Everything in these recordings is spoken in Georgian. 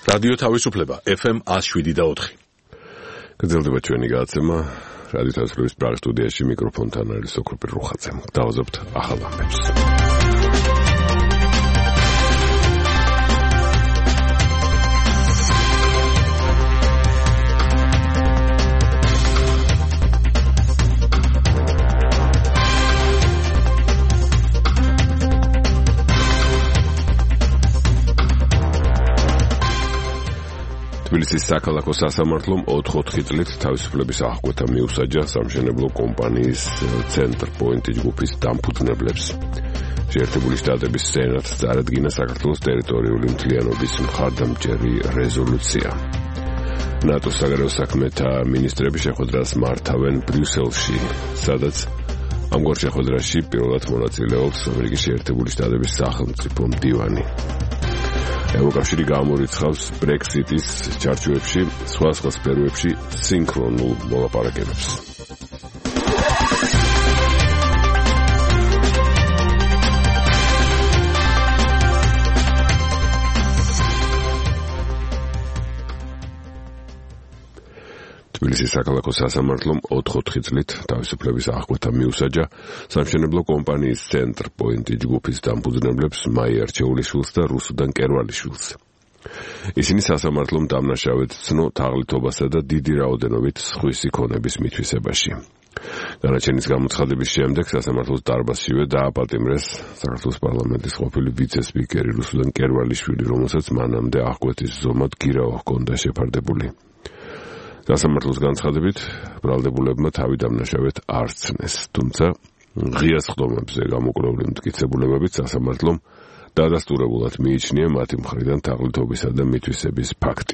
რადიო თავისუფლება FM 107.4. გრძელდება ჩვენი გადაცემა რადიო თავისუფლების პრაღის სტუდიაში მიკროფონთან არის ოქროპი რუხაძე. დავაზობთ ახალ ამბებს. თბილისის საქალაქო სასამართლომ 4 წლით თავისუფლების აღკვეთა მიუსაჯა სამშენებლო კომპანიის ცენტრ-პოინტი ჯგუფის დამფუძნებლებს. შეერთებული შტატების სენატს წარადგინა საქართველოს ტერიტორიული მთლიანობის მხარდამჭერი რეზოლუცია. ნატოს საგარეო საქმეთა მინისტრები შეხვედრას მართავენ ბრიუსელში, სადაც ამგვარ შეხვედრაში პირველად მონაწილეობს ამერიკის შეერთებული შტატების სახელმწიფო მდივანი. ევროკავშირი გამორიცხავს ბრექსიტის ჩარჩოებში სხვა სფეროებში სინქრონულ მოლაპარაკებებს. თბილისის საქალაქო სასამართლომ 4 წლით თავისუფლების აღკვეთა მიუსაჯა სამშენებლო კომპანიის ცენტრ-პოინტი ჯგუფის დამფუძნებლებს მაია არჩეულიშვილს და რუსუდან კერვალიშვილს. ისინი სასამართლომ დამნაშავედ ცნო თაღლითობასა და დიდი რაოდენობით სხვისი ქონების მითვისებაში. განაჩენის გამოცხადების შემდეგ სასამართლოს დარბაზშივე დააპატიმრეს საქართველოს პარლამენტის ყოფილი ვიცე-სპიკერი რუსუდან კერვალიშვილი, რომელსაც მანამდე აღკვეთის ზომად გირაო ჰქონდა შეფარდებული. სასამართლოს განცხადებით, ბრალდებულებმა თავი დამნაშავედ არ სცნეს, თუმცა ღია სხდომებზე გამოკვლეული მტკიცებულებებით სასამართლომ დადასტურებულად მიიჩნია მათი მხრიდან თაღლითობისა და მითვისების ფაქტი.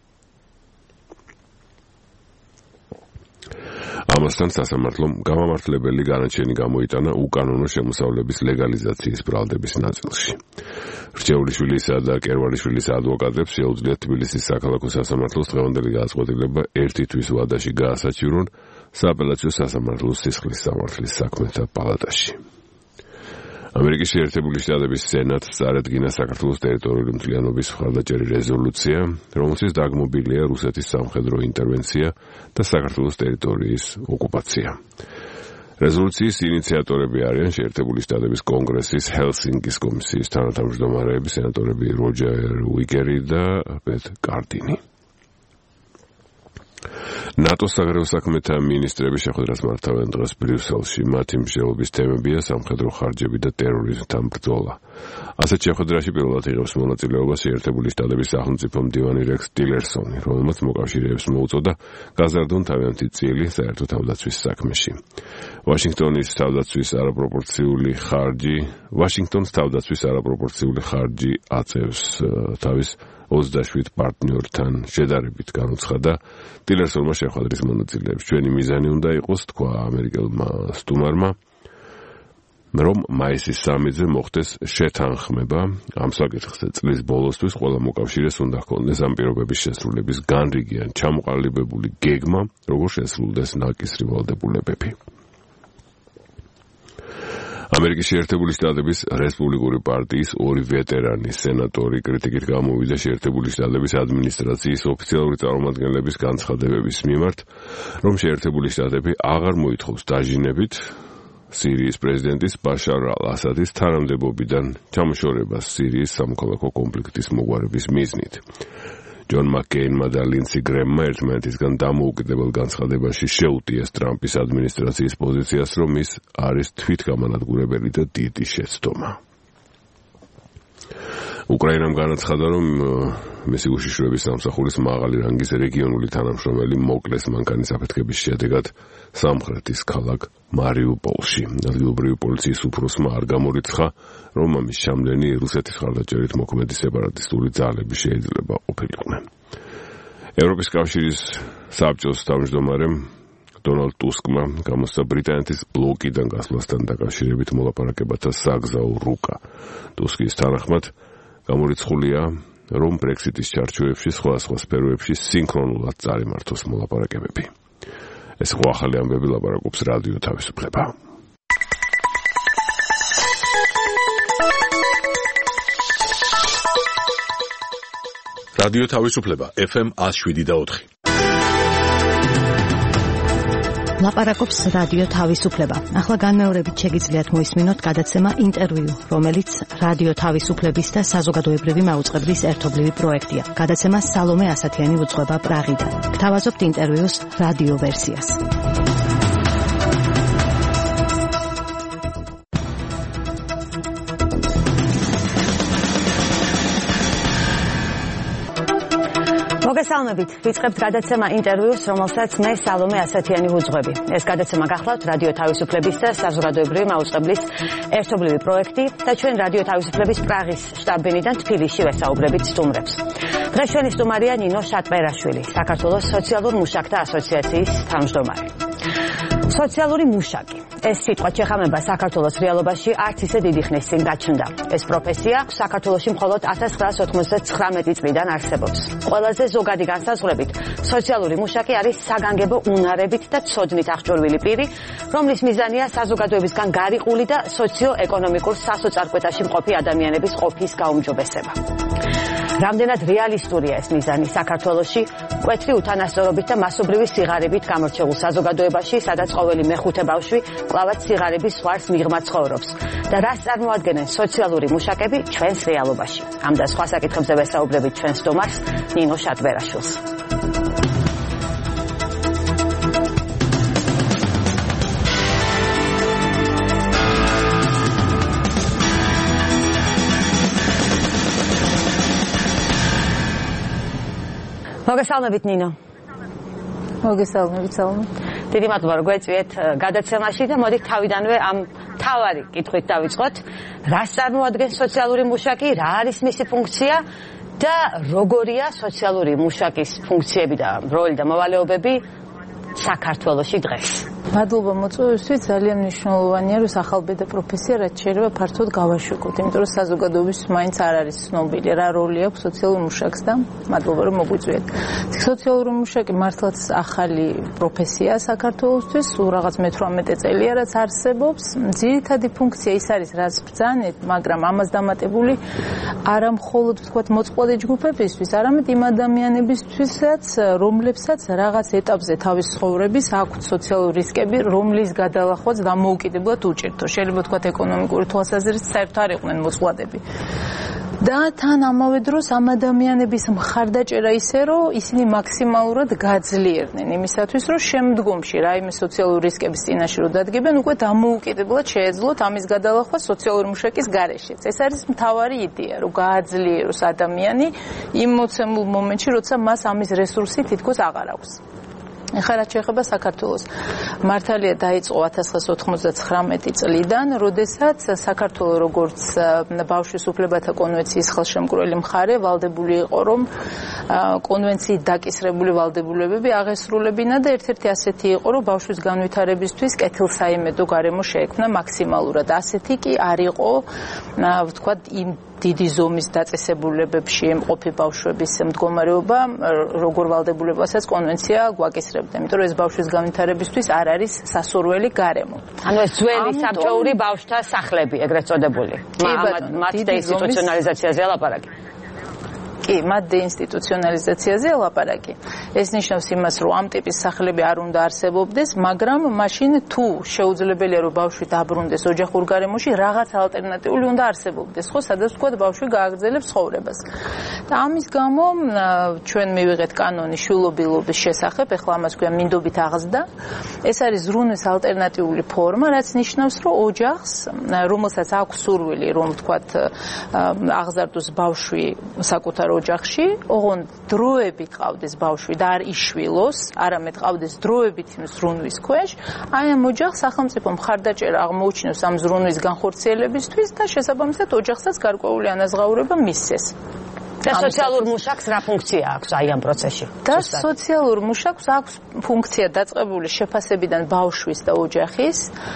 ამასთან სასამართლომ გამამართლებელი განაჩენი გამოიტანა უკანონო შემოსავლების ლეგალიზაციის ბრალდების ნაწილში. რჩეულიშვილისა და კერვალიშვილის ადვოკატებს შეუძლიათ თბილისის საქალაქო სასამართლოს დღევანდელი გადაწყვეტილება ერთი თვის ვადაში გაასაჩივრონ სააპელაციო სასამართლოს სისხლის სამართლის საქმეთა პალატაში. ამერიკის შეერთებული შტატების სენატს წარადგინა საქართველოს ტერიტორიული მთლიანობის მხარდაჭერი რეზოლუცია, რომელშიც დაგმობილია რუსეთის სამხედრო ინტერვენცია და საქართველოს ტერიტორიის ოკუპაცია. რეზოლუციის ინიციატორები არიან შეერთებული შტატების კონგრესის ჰელსინკის კომისიის თანათავმჯდომარეები სენატორები როჯერ უიკერი და პეტ კარდინი. ნატოს საგარეო საქმეთა მინისტრები შეხვედრას მართავენ დღეს ბრიუსელში. მათი მსჯელობის თემებია სამხედრო ხარჯები და ტერორიზმთან ბრძოლა. ასეთ შეხვედრაში პირველად იღებს მონაწილეობას შეერთებული შტატების სახელმწიფო მდივანი რექს ტილერსონი, რომელმაც მოკავშირეებს მოუწოდა გაზარდონ თავიანთი წილი საერთო თავდაცვის საქმეში. ვაშინგტონის თავდაცვის არაპროპორციული ხარჯი აწევს თავის 27 პარტნიორთან შედარებით განუცხადა ტილერსონმა შეხვედრის მონაწილეებს. ჩვენი მიზანი უნდა იყოს, თქვა ამერიკელმა სტუმარმა, რომ მაისის 3-ზე მოხდეს შეთანხმება ამ საკითხზე. წლის ბოლოსთვის ყველა მოკავშირეს უნდა ჰქონდეს ამ პირობების შესრულების განრიგი ან ჩამოყალიბებული გეგმა, როგორ შესრულდეს ნაკისრი ვალდებულებები. ამერიკის შეერთებული შტატების რესპუბლიკური პარტიის 2 ვეტერანი სენატორი კრიტიკით გამოვიდა შეერთებული შტატების ადმინისტრაციის ოფიციალური წარმომადგენლების განცხადებების მიმართ, რომ შეერთებული შტატები აღარ მოითხოვს დაჟინებით სირიის პრეზიდენტის ბაშარ ალ-ასადის თანამდებობიდან ჩამოშორებას სირიის სამოქალაქო კონფლიქტის მოგვარების მიზნით. ჯონ მაკკეინმა და ლინსი გრემმა ერთმანეთისგან დამოუკიდებელ განცხადებაში შეუტიეს ტრამპის ადმინისტრაციის პოზიციას, რომ ის არის თვითგამანადგურებელი და დიდი შეცდომა. უკრაინამ განაცხადა, რომ მისი უშიშროების სამსახურის მაღალი რანგის რეგიონული თანამშრომელი მოკლეს მანქანის აფეთქების შედეგად სამხრეთის ქალაქ მარიუპოლში. ადგილობრივი პოლიციის უფროსმა არ გამორიცხა, რომ ამის ჩამდენი რუსეთის მხარდაჭერით მოქმედი სეპარატისტული ძალები შეიძლება ყოფილიყვნენ. ევროპის კავშირის საბჭოს თავმჯდომარემ დონალდ ტუსკმა გამოსცა ბრიტანეთის ბლოკიდან გასვლასთან დაკავშირებით მოლაპარაკებათა საგზაო რუკა. ტუსკის თანახმად გამორიცხულია, რომ ბრექსიტის ჩარჩოებში სხვა სფეროებში სინქრონულად წარიმართოს მოლაპარაკებები. ეს ხო ახალი ამბები ლაპარაკობს რადიო თავისუფლება. რადიო თავისუფლება FM 107.4. ლაპარაკობს რადიო თავისუფლება. ახლა განმეორებით შეგიძლიათ მოისმინოთ გადაცემა ინტერვიუ, რომელიც რადიო თავისუფლების და საზოგადოებრივი მაუწყებლის ერთობლივი პროექტია. გადაცემა სალომე ასათიანი უძღვება პრაღიდან. გთავაზობთ ინტერვიუს რადიო ვერსიას. მოგესალმებით. ვიწყებთ გადაცემა ინტერვიუს, რომელსაც მე სალომე ასათიანი ვუძღვები. ეს გადაცემა გახლავთ რადიო თავისუფლების და საზოგადოებრივი მაუწყებლის ერთობლივი პროექტი და ჩვენ რადიო თავისუფლების პრაღის შტაბ-ბინიდან თბილისში ვესაუბრებით სტუმრებს. დღეს ჩვენი სტუმარია ნინო შატყერაშვილი, საქართველოს სოციალურ მუშაკთა ასოციაციის თავმჯდომარე. სოციალური მუშაკი. ეს სიტყვა ჩეხამება საქართველოს რეალობაში არც ისე დიდი ხნის წინ გაჩნდა. ეს პროფესია საქართველოში მხოლოდ 1999 წლიდან არსებობს. ყველაზე ზოგადი განსაზღვრებით, სოციალური მუშაკი არის საგანგებო უნარებით და ცოდნით აღჭურვილი პირი, რომლის მიზანია საზოგადოებისგან გარიყული და სოციო-ეკონომიკურ სასოწარკვეთაში მყოფი ადამიანების ყოფის გაუმჯობესება. რამდენად რეალისტურია ეს მიზანი საქართველოში, მკვეთრი უთანასწორობით და მასობრივი სიღარებით გამორჩეულ საზოგადოებაში, სადაც ყოველი მეხუთე ბავშვი კლავად სიღარების ზღვარს მიღმა ცხოვრობს და რას წარმოადგენენ სოციალური მუშაკები ჩვენს რეალობაში. ამ და სხვა საკითხებზე ვესაუბრებით ჩვენს სტუმარს ნინო შატყერაშვილს. მოგესალმებით ნინო. მოგესალმებით სალომე. დიდი მადლობა რომ გვეწვიეთ გადაცემაში და მოდით თავიდანვე ამ თავარი კითხვით დავიწყოთ. რას წარმოადგენს სოციალური მუშაკი, რა არის მისი ფუნქცია და როგორია სოციალური მუშაკის ფუნქციები და როლი და მოვალეობები საქართველოში დღეს. მადლობა მოწვევისთვის. ძალიან მნიშვნელოვანია რომ სახალბედა პროფესია რაც შეიძლება ფართოდ გავაშვიკოთ, იმიტომ რომ საზოგადოების მაინც არ არის ცნობილი რა როლი აქვს სოციალურ მუშაკს და მადლობა რომ მოგვიწვიეთ. სოციალური მუშაკი მართლაც ახალი პროფესია საქართველოსთვის, სულ რაღაც მე-18 წელია რაც არსებობს. ძირითადი ფუნქცია ის არის რაც ბრძანეთ, მაგრამ ამას დამატებული არა მხოლოდ ვთქვათ მოწყვლადი ჯგუფებისთვის, არამედ იმ ადამიანებისთვისაც, რომლებსაც რაღაც ეტაპზე თავის ცხოვრების აქვთ სოციალური რისკები, რომლის გადალახვაც დამოუკიდებლად უჭირთო. შეიძლება თქვათ ეკონომიკური თვალსაზრისით საერთოდ არ იყვნენ მოწყვლადები. და თან ამავე დროს ამ ადამიანების მხარდაჭერა ისე, რომ ისინი მაქსიმალურად გაძლიერდნენ იმისათვის, რომ შემდგომში რაიმე სოციალური რისკების წინაშე რო დადგებენ, უკვე დამოუკიდებლად შეეძლოთ ამის გადალახვა სოციალური მუშაკის გარეშეც. ეს არის მთავარი იდეა, რომ გააძლიეროს ადამიანი იმ მოცემულ მომენტში, როცა მას ამის რესურსი თითქოს აღარ აქვს. ეხლა რაც შეეხება საქართველოს, მართალია დაიწყო 1999 წლიდან, როდესაც საქართველოს როგორც ბავშვის უფლებათა კონვენციის ხელშემკვრელი მხარე ვალდებული იყო, რომ კონვენციით დაკისრებული ვალდებულებები აღესრულებინა და ერთ-ერთი ასეთი იყო, რომ ბავშვის განვითარებისთვის კეთილსაიმედო გარემო შეექმნა მაქსიმალურად. ასეთი კი არ იყო, ვთქვათ, იმ დიდი ზომის დაწესებულებებში მყოფი ბავშვების მდგომარეობა, როგორ ვალდებულებასაც კონვენცია გვაკისრებდა. იმიტომ რომ ეს ბავშვის განვითარებისთვის არ არის სასურველი გარემო. ანუ ეს ძველი საბჭოური ბავშვთა სახლები, ეგრეთ წოდებული. მათ დეინსტიტუციონალიზაციაზე ლაპარაკი. კი, მათ დეინსტიტუციონალიზაციაზე ლაპარაკი. ეს ნიშნავს იმას, რომ ამ ტიპის სახლები არ უნდა არსებობდეს, მაგრამ მაშინ თუ შეუძლებელია რომ ბავშვი დაბრუნდეს ოჯახურ გარემოში, რაღაც ალტერნატიული უნდა არსებობდეს, ხო, სადაც თქვა ბავშვი გააგრძელებს ცხოვრებას. და ამის გამო ჩვენ მივიღეთ კანონი შვილობილობის შესახებ, ეხლა ამას ქვია მინდობით აღზრდა. ეს არის ზრუნვის ალტერნატიული ფორმა, რაც ნიშნავს, რომ ოჯახს, რომელსაც აქვს სურვილი, რომ თქვათ აღზარდოს ბავშვი საკუთარ ოჯახში, ოღონდ დროებით ყავდეს ბავშვი და არ იშვილოს, არამედ ყავდეს დროებით იმ ზრუნვის ქვეშ, აი ამ ოჯახს სახელმწიფო მხარდაჭერა აღმოუჩინოს ამ ზრუნვის განხორციელებისთვის და შესაბამისად ოჯახსაც გარკვეული ანაზღაურება მისცეს. და სოციალურ მუშაკს რა ფუნქცია აქვს აი ამ პროცესში? და სოციალურ მუშაკს აქვს ფუნქცია დაწყებული შეფასებიდან ბავშვის და ოჯახის,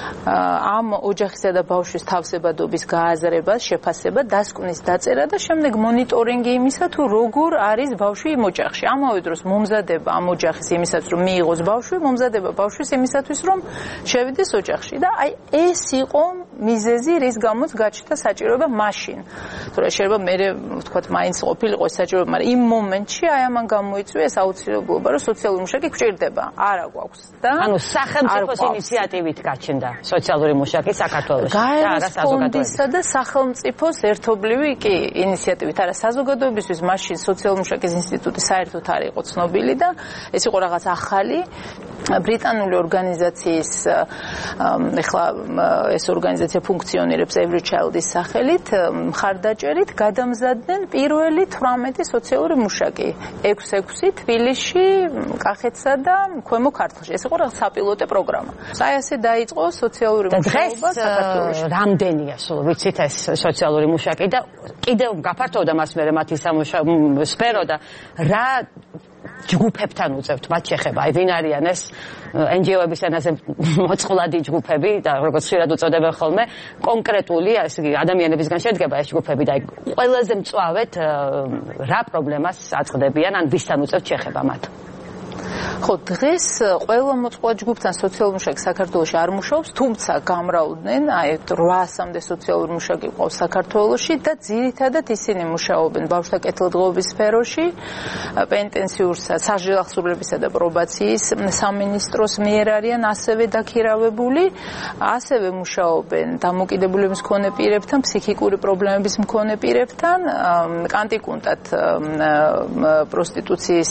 ამ ოჯახისა და ბავშვის თავსებადობის გააზრება, შეფასება, დასკვნის დაწერა და შემდეგ მონიტორინგი იმისა, თუ როგორ არის ბავშვი იმ ოჯახში. ამავე დროს მომზადება ამ ოჯახის იმისათვის, რომ მიიღოს ბავშვი, მომზადება ბავშვის იმისათვის, რომ შევიდეს ოჯახში. და აი ეს იყო მიზეზი, რის გამოც გაჩნდა საჭიროება მაშინ. თორე შეიძლება მე ვთქვათ, მაინც ყოფილიყო ეს საჭირო, მაგრამ იმ მომენტში აი ამან გამოიწვია ეს აუცილებლობა, რომ სოციალური მუშაკი გვჭირდება. არა გვაქვს და ანუ სახელმწიფოს ინიციატივით გაჩნდა სოციალური მუშაკი საქართველოში და არა საზოგადოებისა და სახელმწიფოს ერთობლივი კი ინიციატივით. არა საზოგადოებისთვის მაშინ სოციალური მუშაკის ინსტიტუტი საერთოდ არ იყო ცნობილი და ეს იყო რაღაც ახალი ბრიტანული ორგანიზაციის ეხლა ეს ორგანიზაცია ფუნქციონირებს Every Child-ის სახელით მხარდაჭერით გადამზადდნენ პირველი 18 სოციალური მუშაკი 6-6 თბილისში, კახეთსა და ქვემო ქართლში. ეს იყო რაღაც საპილოტე პროგრამა. აი ასე დაიწყო სოციალური მუშაობა საქართველოში. რამდენია სულ ვიცით ეს სოციალური მუშაკი და კიდევ გაფართოვდა მას მერე მათი სამუშაო სფერო და რა ჯგუფებთან უწევთ მათ შეხება? აი ვინ არიან ეს NGO-ების ენაზე მოწყვლადი ჯგუფები და როგორც ხშირად უწოდებენ ხოლმე, კონკრეტული ასე იგი ადამიანებისგან შედგება ეს ჯგუფები და აი ყველაზე მწვავედ რა პრობლემას აწყდებიან ან ვისთან უწევთ შეხება მათ? ხო, დღეს ყველა მოწყვლად ჯგუფთან სოციალური მუშაკი საქართველოში არ მუშაობს, თუმცა გამრავლდნენ, აი 800-მდე სოციალური მუშაკი ყავს საქართველოში და ძირითადად ისინი მუშაობენ ბავშვთა კეთილდღეობის სფეროში, პენტენსიურსა, სასჯელახსურებისა და პრობაციის სამინისტროს მიერ არიან ასევე დაქირავებული, ასევე მუშაობენ დამოუკიდებლობის მქონე პირებთან, ფსიქიკური პრობლემების მქონე პირებთან, კანტიკუნტად პროსტიტუციის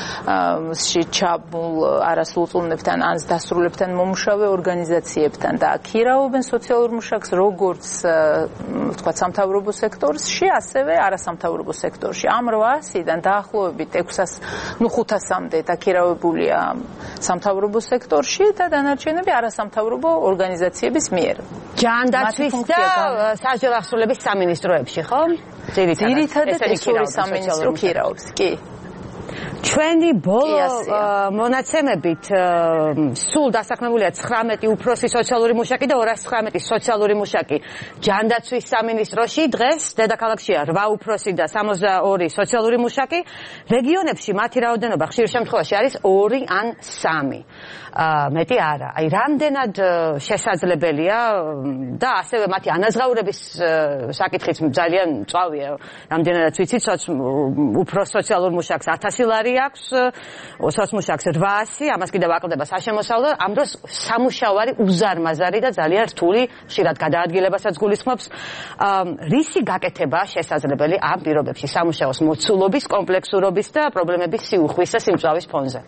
ჩაბმულ არასრულწლოვანებთან ან დასრულებთან მომუშავე ორგანიზაციებთან და ქირავობენ სოციალურ მუშაკს როგორც ვთქვათ სამთავრობო სექტორში, ასევე არასამთავრობო სექტორში. ამ 800-დან დაახლოებით 500-მდე დაქირავებულია სამთავრობო სექტორში და დანარჩენები არასამთავრობო ორგანიზაციების მიერ. ჯანდაცვის და სასჯელახსრულების სამინისტროებში, ხო? ძირითადად ეს ორი სამინისტრო ქირაობს, კი. ჩვენი ბოლო მონაცემებით სულ დასაქმებულია 19 უფროსი სოციალური მუშაკი და 219 სოციალური მუშაკი ჯანდაცვის სამინისტროში. დღეს დედაქალაქშია 8 უფროსი და 62 სოციალური მუშაკი. რეგიონებში მათი რაოდენობა ხშირ შემთხვევაში არის 2 ან 3. მეტი არა. აი რამდენად შესაძლებელია და ასევე მათი ანაზღაურების საკითხიც ძალიან მწვავეა. რამდენადაც ვიცით, უფროს სოციალურ მუშაკს 1000 ლარი აქვს, სოცმუშაკს 800, ამას კიდევ აკლდება საშემოსავლო. ამ დროს სამუშაო არის უზარმაზარი და ძალიან რთული, ხშირად გადაადგილებასაც გულისხმობს. რისი გაკეთება შესაძლებელი ამ პირობებში სამუშაოს მოცულობის, კომპლექსურობის და პრობლემების სიუხვის და სიმწვავის ფონზე?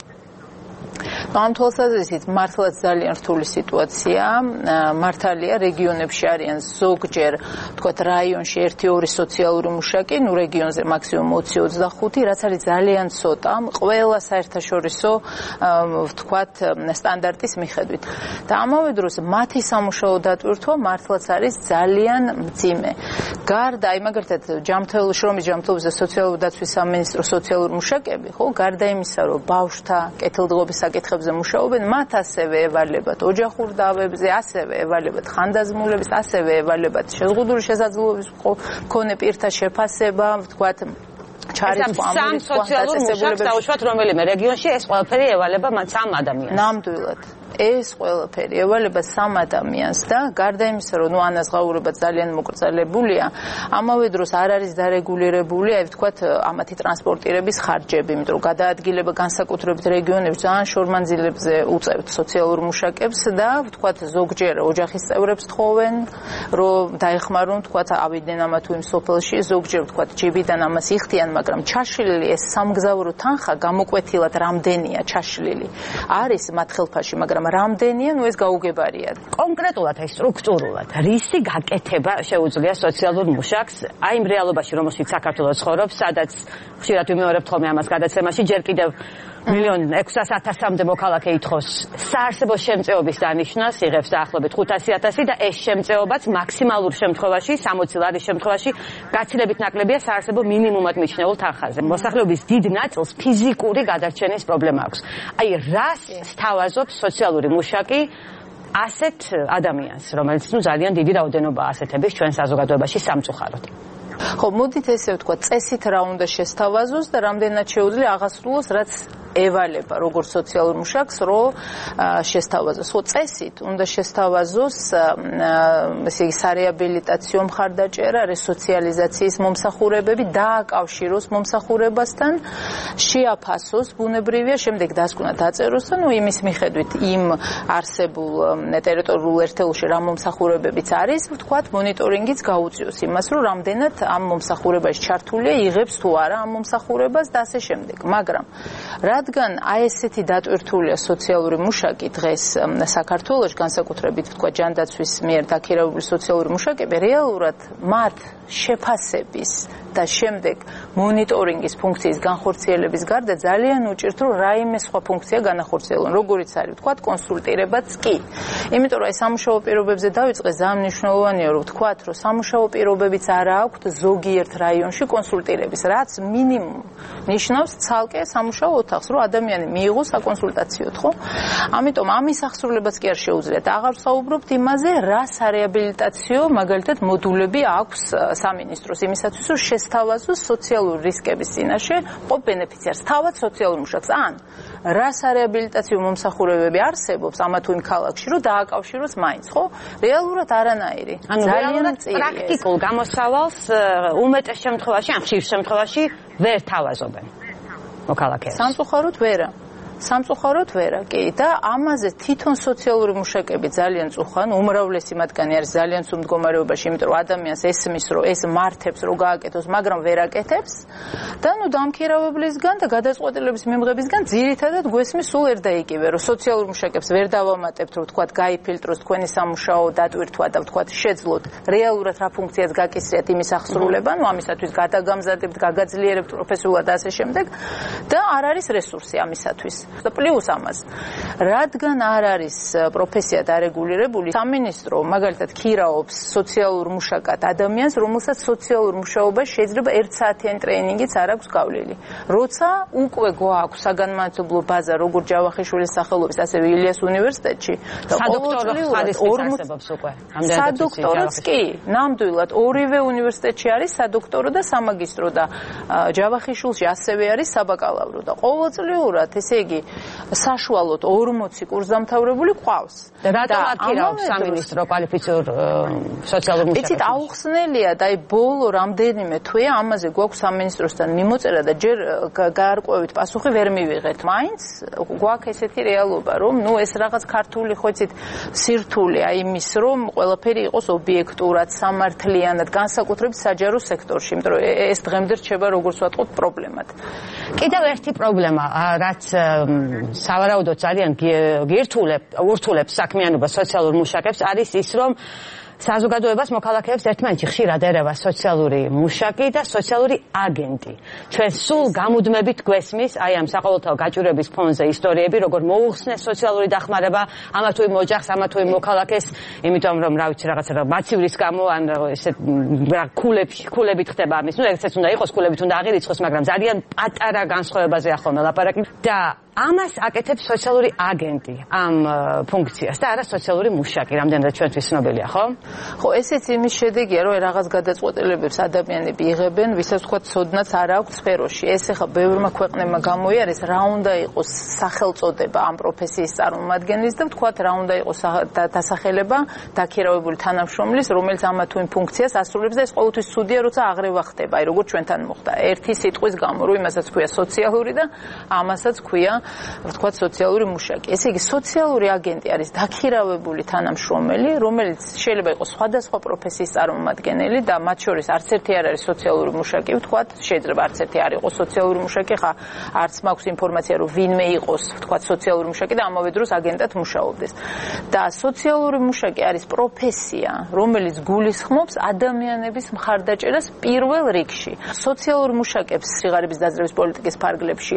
ამ თვალსაზრისით მართლაც ძალიან რთული სიტუაცია. მართალია რეგიონებში არიან ზოგჯერ, თქვათ რაიონში 1-2 სოციალური მუშაკი, ნუ რეგიონზე მაქსიმუმ 20-25, რაც არის ძალიან ცოტა, ყველა საერთაშორისო ვთქვათ სტანდარტის მიხედვით. და ამავე დროს მათი სამუშაო დატვირთვა მართლაც არის ძალიან მძიმე. გარდა აი მაგალითად შრომის ჯანმრთელობის და სოციალური დაცვის სამინისტროს სოციალური მუშაკები, ხო, გარდა იმისა, რომ ბავშვთა კეთილდღეობის საკითხებზე მუშაობენ, მათ ასევე ევალებათ ოჯახურ დავებზე, ასევე ევალებათ ხანდაზმულების, ასევე ევალებათ შეზღუდული შესაძლებლობის მქონე პირთა შეფასება, ვთქვათ, ჩარიცხვა ამ სოციალურ მუშაკს დაუშვათ რომელიმე რეგიონში ეს ყველაფერი ევალება მათ 3 ადამიანს. ნამდვილად. ეს ყველაფერი ევალება 3 ადამიანს და გარდა იმისა, რომ ანაზღაურება ძალიან მოკრძალებულია, ამავე დროს არ არის დარეგულირებული, აი ვთქვათ, ამათი ტრანსპორტირების ხარჯები, იმიტომ რომ გადაადგილება განსაკუთრებით რეგიონებში ძალიან შორმანძილებზე უწევთ სოციალურ მუშაკებს და ვთქვათ, ზოგჯერ ოჯახის წევრებს თხოვენ, რომ დაეხმარონ, ვთქვათ, ავიდნენ ამა თუ იმ სოფელში, ზოგჯერ ვთქვათ, ჯიბიდან ამას იხდიან, მაგრამ ჩაშლილი ეს სამგზავრო თანხა გამოკვეთილად რამდენია ჩაშლილი. არის მათ ხელფაში, მაგრამ რამდენია, ნუ ეს გაუგებარია. კონკრეტულად აი სტრუქტურულად რისი გაკეთება შეუძლია სოციალურ მუშაკს აი იმ რეალობაში, რომელშიც საქართველოს ცხოვრობს, სადაც ხშირად ვიმეორებთ ხოლმე ამას გადაცემაში, ჯერ კიდევ 1,600,000-მდე მოქალაქე ითხოვს საარსებო შემწეობის დანიშნას, იღებს დაახლოებით 500,000 და ეს შემწეობაც მაქსიმალურ შემთხვევაში, 60 ლარის შემთხვევაში გაცილებით ნაკლებია საარსებო მინიმუმად მიჩნეულ თანხაზე. მოსახლეობის დიდ ნაწილს ფიზიკური გადარჩენის პრობლემა აქვს. აი რას სთავაზობს სოციალური მუშაკი ასეთ ადამიანს, რომელიც ნუ ძალიან დიდი რაოდენობა ასეთების ჩვენ საზოგადოებაში სამწუხაროდ? ხო, მოდით ესე ვთქვა, წესით რა უნდა შესთავაზოს და რამდენად შეუძლია აღასრულოს, რაც ევალება როგორც სოციალურ მუშაკს, რომ შესთავაზოს. ხო, წესით უნდა შესთავაზოს ესე იგი სარეაბილიტაციო მხარდაჭერა, რესოციალიზაციის მომსახურებები, დააკავშიროს მომსახურებასთან, შეაფასოს ბუნებრივია, შემდეგ დასკვნა დაწეროს და იმის მიხედვით იმ არსებულ ტერიტორიულ ერთეულში რა მომსახურებებიც არის, ვთქვათ, მონიტორინგიც გაუწიოს იმას, რომ რამდენად ამ მომსახურებაში ჩართულია, იღებს თუ არა ამ მომსახურებას და ასე შემდეგ. მაგრამ რადგან აი ესეთი დატვირთულია სოციალური მუშაკი დღეს საქართველოში, განსაკუთრებით ვთქვათ ჯანდაცვის მიერ დაქირავებული სოციალური მუშაკები, რეალურად მათ შეფასების და შემდეგ მონიტორინგის ფუნქციის განხორციელების გარდა ძალიან უჭირთ, რომ რაიმე სხვა ფუნქცია განახორციელონ, როგორიც არის ვთქვათ კონსულტირებაც კი. იმიტომ რომ აი სამუშაო პირობებზე დავიწყე, ძალიან მნიშვნელოვანია რომ ვთქვათ, რომ სამუშაო პირობებიც არ აქვთ ზოგიერთ რაიონში კონსულტირების, რაც მინიმუმ ნიშნავს ცალკე სამუშაო ოთახს, რომ ადამიანი მიიღოს საკონსულტაციოდ, ხო? ამიტომ ამის აღსრულებაც კი არ შეუძლიათ. აღარ ვსაუბრობთ იმაზე, რა სარეაბილიტაციო მაგალითად მოდულები აქვს სამინისტროს იმისათვის, რომ შესთავაზოს სოციალური რისკების წინაშე ყოფ ბენეფიციარს, თავად სოციალურ მუშაკს. ან რა სარეაბილიტაციო მომსახურებები არსებობს ამა თუ იმ ქალაქში, რომ დააკავშიროს მაინც, ხო? რეალურად არანაირი. ძალიან პრაქტიკულ გამოსავალს უმეტეს შემთხვევაში, ან ხშირ შემთხვევაში ვერ თავაზობენ მოქალაქეებს. სამწუხაროდ ვერა. სამწუხაროდ ვერა, კი, და ამაზე თვითონ სოციალური მუშაკები ძალიან წუხან, უმრავლესი მათგანი არის ძალიან ცუდ მდგომარეობაში, იმიტომ რომ ადამიანს ესმის, რომ ეს მართებს, რომ გააკეთოს, მაგრამ ვერ აკეთებს და დამქირავებლისგან და გადაწყვეტილების მიღებისგან ძირითადად გვესმის სულ ერდაიკივე, რომ სოციალურ მუშაკებს ვერ დავამატებთ, რომ ვთქვათ, გაიფილტროს თქვენი სამუშაო დატვირთვა და ვთქვათ, შეძლოთ რეალურად რა ფუნქციას გაკისრიათ იმის აღსრულება, ამისათვის გადაგამზადებთ, გაგაძლიერებთ პროფესიულად და ასე შემდეგ და არ არის რესურსი ამისათვის. და პლუს ამას, რადგან არ არის პროფესია დარეგულირებული, სამინისტრო მაგალითად ქირაობს სოციალურ მუშაკად ადამიანს, რომელსაც სოციალურ მუშაობაში შეიძლება 1 საათიანი ტრეინინგიც არ აქვს გავლილი. როცა უკვე გვაქვს საგანმანათლებლო ბაზა, როგორც ჯავახიშვილის სახელობის, ასევე ილიას უნივერსიტეტში და სადოქტოროც კი, ნამდვილად ორივე უნივერსიტეტში არის სადოქტორო და სამაგისტრო და ჯავახიშვილში ასევე არის საბაკალავრო და ყოველწლიურად, ესე იგი საშუალოდ 40 კურსდამთავრებული ყავს. და რატომ აკირავს სამინისტრო კვალიფიციურ სოციალურ მუშაკებს? იცით, აუხსნელია და აი ბოლო რამდენიმე თვეა ამაზე გვაქვს სამინისტროსთან მიმოწერა და ჯერ გაარკვევით პასუხი ვერ მივიღეთ. მაინც გვაქვს ესეთი რეალობა, რომ ეს რაღაც ქართული ხო იცით სირთულე, აი იმის რომ ყველაფერი იყოს ობიექტურად, სამართლიანად, განსაკუთრებით საჯარო სექტორში, იმიტომ რომ ეს დღემდე რჩება როგორც ვატყობ პრობლემად. კიდევ ერთი პრობლემა, რაც სავარაუდოდ ძალიან ურთულებს საქმიანობას სოციალურ მუშაკებს, არის ის, რომ საზოგადოებას მოქალაქეებს ერთმანეთში ხშირად ერევა სოციალური მუშაკი და სოციალური აგენტი. ჩვენ სულ გამუდმებით გვესმის აი ამ საყოველთაო გაჭირვების ფონზე ისტორიები, როგორ მოუხსნეს სოციალური დახმარება ამა თუ იმ ოჯახს, ამა თუ იმ მოქალაქეს, იმიტომ რომ რა ვიცი რაღაცა მაცივრის გამო ან ესე ქულებით ხდება ამის. ეგეც უნდა იყოს, ქულებით უნდა აღირიცხოს, მაგრამ ძალიან პატარა განსხვავებაზეა ხოლმე ლაპარაკი და ამას აკეთებს სოციალური აგენტი ამ ფუნქციას და არა სოციალური მუშაკი, რამდენადაც ჩვენთვის ცნობილია, ხო? ხო, ესეც იმის შედეგია, რომ რაღაც გადაწყვეტილებებს ადამიანები იღებენ, ვისაც ვთქვათ, ცოდნაც არ აქვს სფეროში. ეს ახლა ბევრმა ქვეყნებმა გამოიარეს, რა უნდა იყოს სახელწოდება ამ პროფესიის წარმომადგენლის და ვთქვათ, რა უნდა იყოს დასახელება დაქირავებული თანამშრომლის, რომელიც ამა თუ იმ ფუნქციას ასრულებს და ეს ყოველთვის ცუდია, როცა აღრევა ხდება, აი როგორც ჩვენთან მოხდა. ერთი სიტყვის გამო, რომ იმასაც ქვია სოციალური და ამასაც ქვია ვთქვათ სოციალური მუშაკი. ესე იგი სოციალური აგენტი არის დაქირავებული თანამშრომელი, რომელიც შეიძლება იყოს სხვადასხვა პროფესიის წარმომადგენელი და მათ შორის არც ერთი არ არის სოციალური მუშაკი, ვთქვათ, შეიძლება არც ერთი არ იყოს სოციალური მუშაკი, ხა არც მაქვს ინფორმაცია, რომ ვინმე იყოს, ვთქვათ, სოციალური მუშაკი და ამავე დროს აგენტად მუშაობდეს. და სოციალური მუშაკი არის პროფესია, რომელიც გულისხმობს ადამიანების მხარდაჭერას პირველ რიგში. სოციალურ მუშაკებს სიღარიბის დაძრების პოლიტიკის ფარგლებში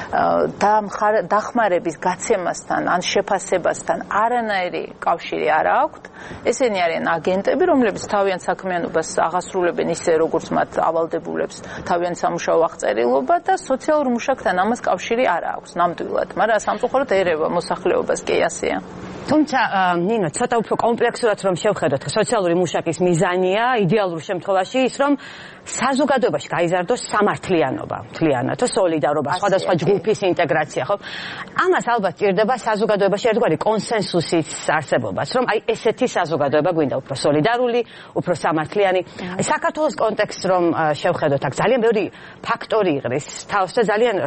დახმარების გაცემასთან ან შეფასებასთან არანაირი კავშირი არ აქვთ. ესენი არიან აგენტები, რომლებიც თავიანთ საქმიანობას აღასრულებენ ისე, როგორც მათ ავალდებულებს თავიანთ სამუშაო აღწერილობა და სოციალურ მუშაკთან ამას კავშირი არ აქვს, ნამდვილად. მაგრამ სამწუხაროდ ერევა მოსახლეობას კი ასეა. თუმცა ნინო ცოტა უფრო კომპლექსურად რომ შევხედოთ, სოციალური მუშაკის მიზანია იდეალურ შემთხვევაში ის რომ საზოგადოებაში გაიზარდოს სამართლიანობა, მთლიანად, სოლიდარობა, სხვადასხვა ჯგუფის ინტეგრაცია, ხო? ამას ალბათ ჭირდება საზოგადოებაში ერთგვარი კონსენსუსის არსებობაც, რომ აი ესეთი საზოგადოება გვინდა უფრო სოლიდარული, უფრო სამართლიანი. საქართველოს კონტექსტს რომ შევხედოთ, აქ ძალიან ბევრი ფაქტორი იღრის თავს და ძალიან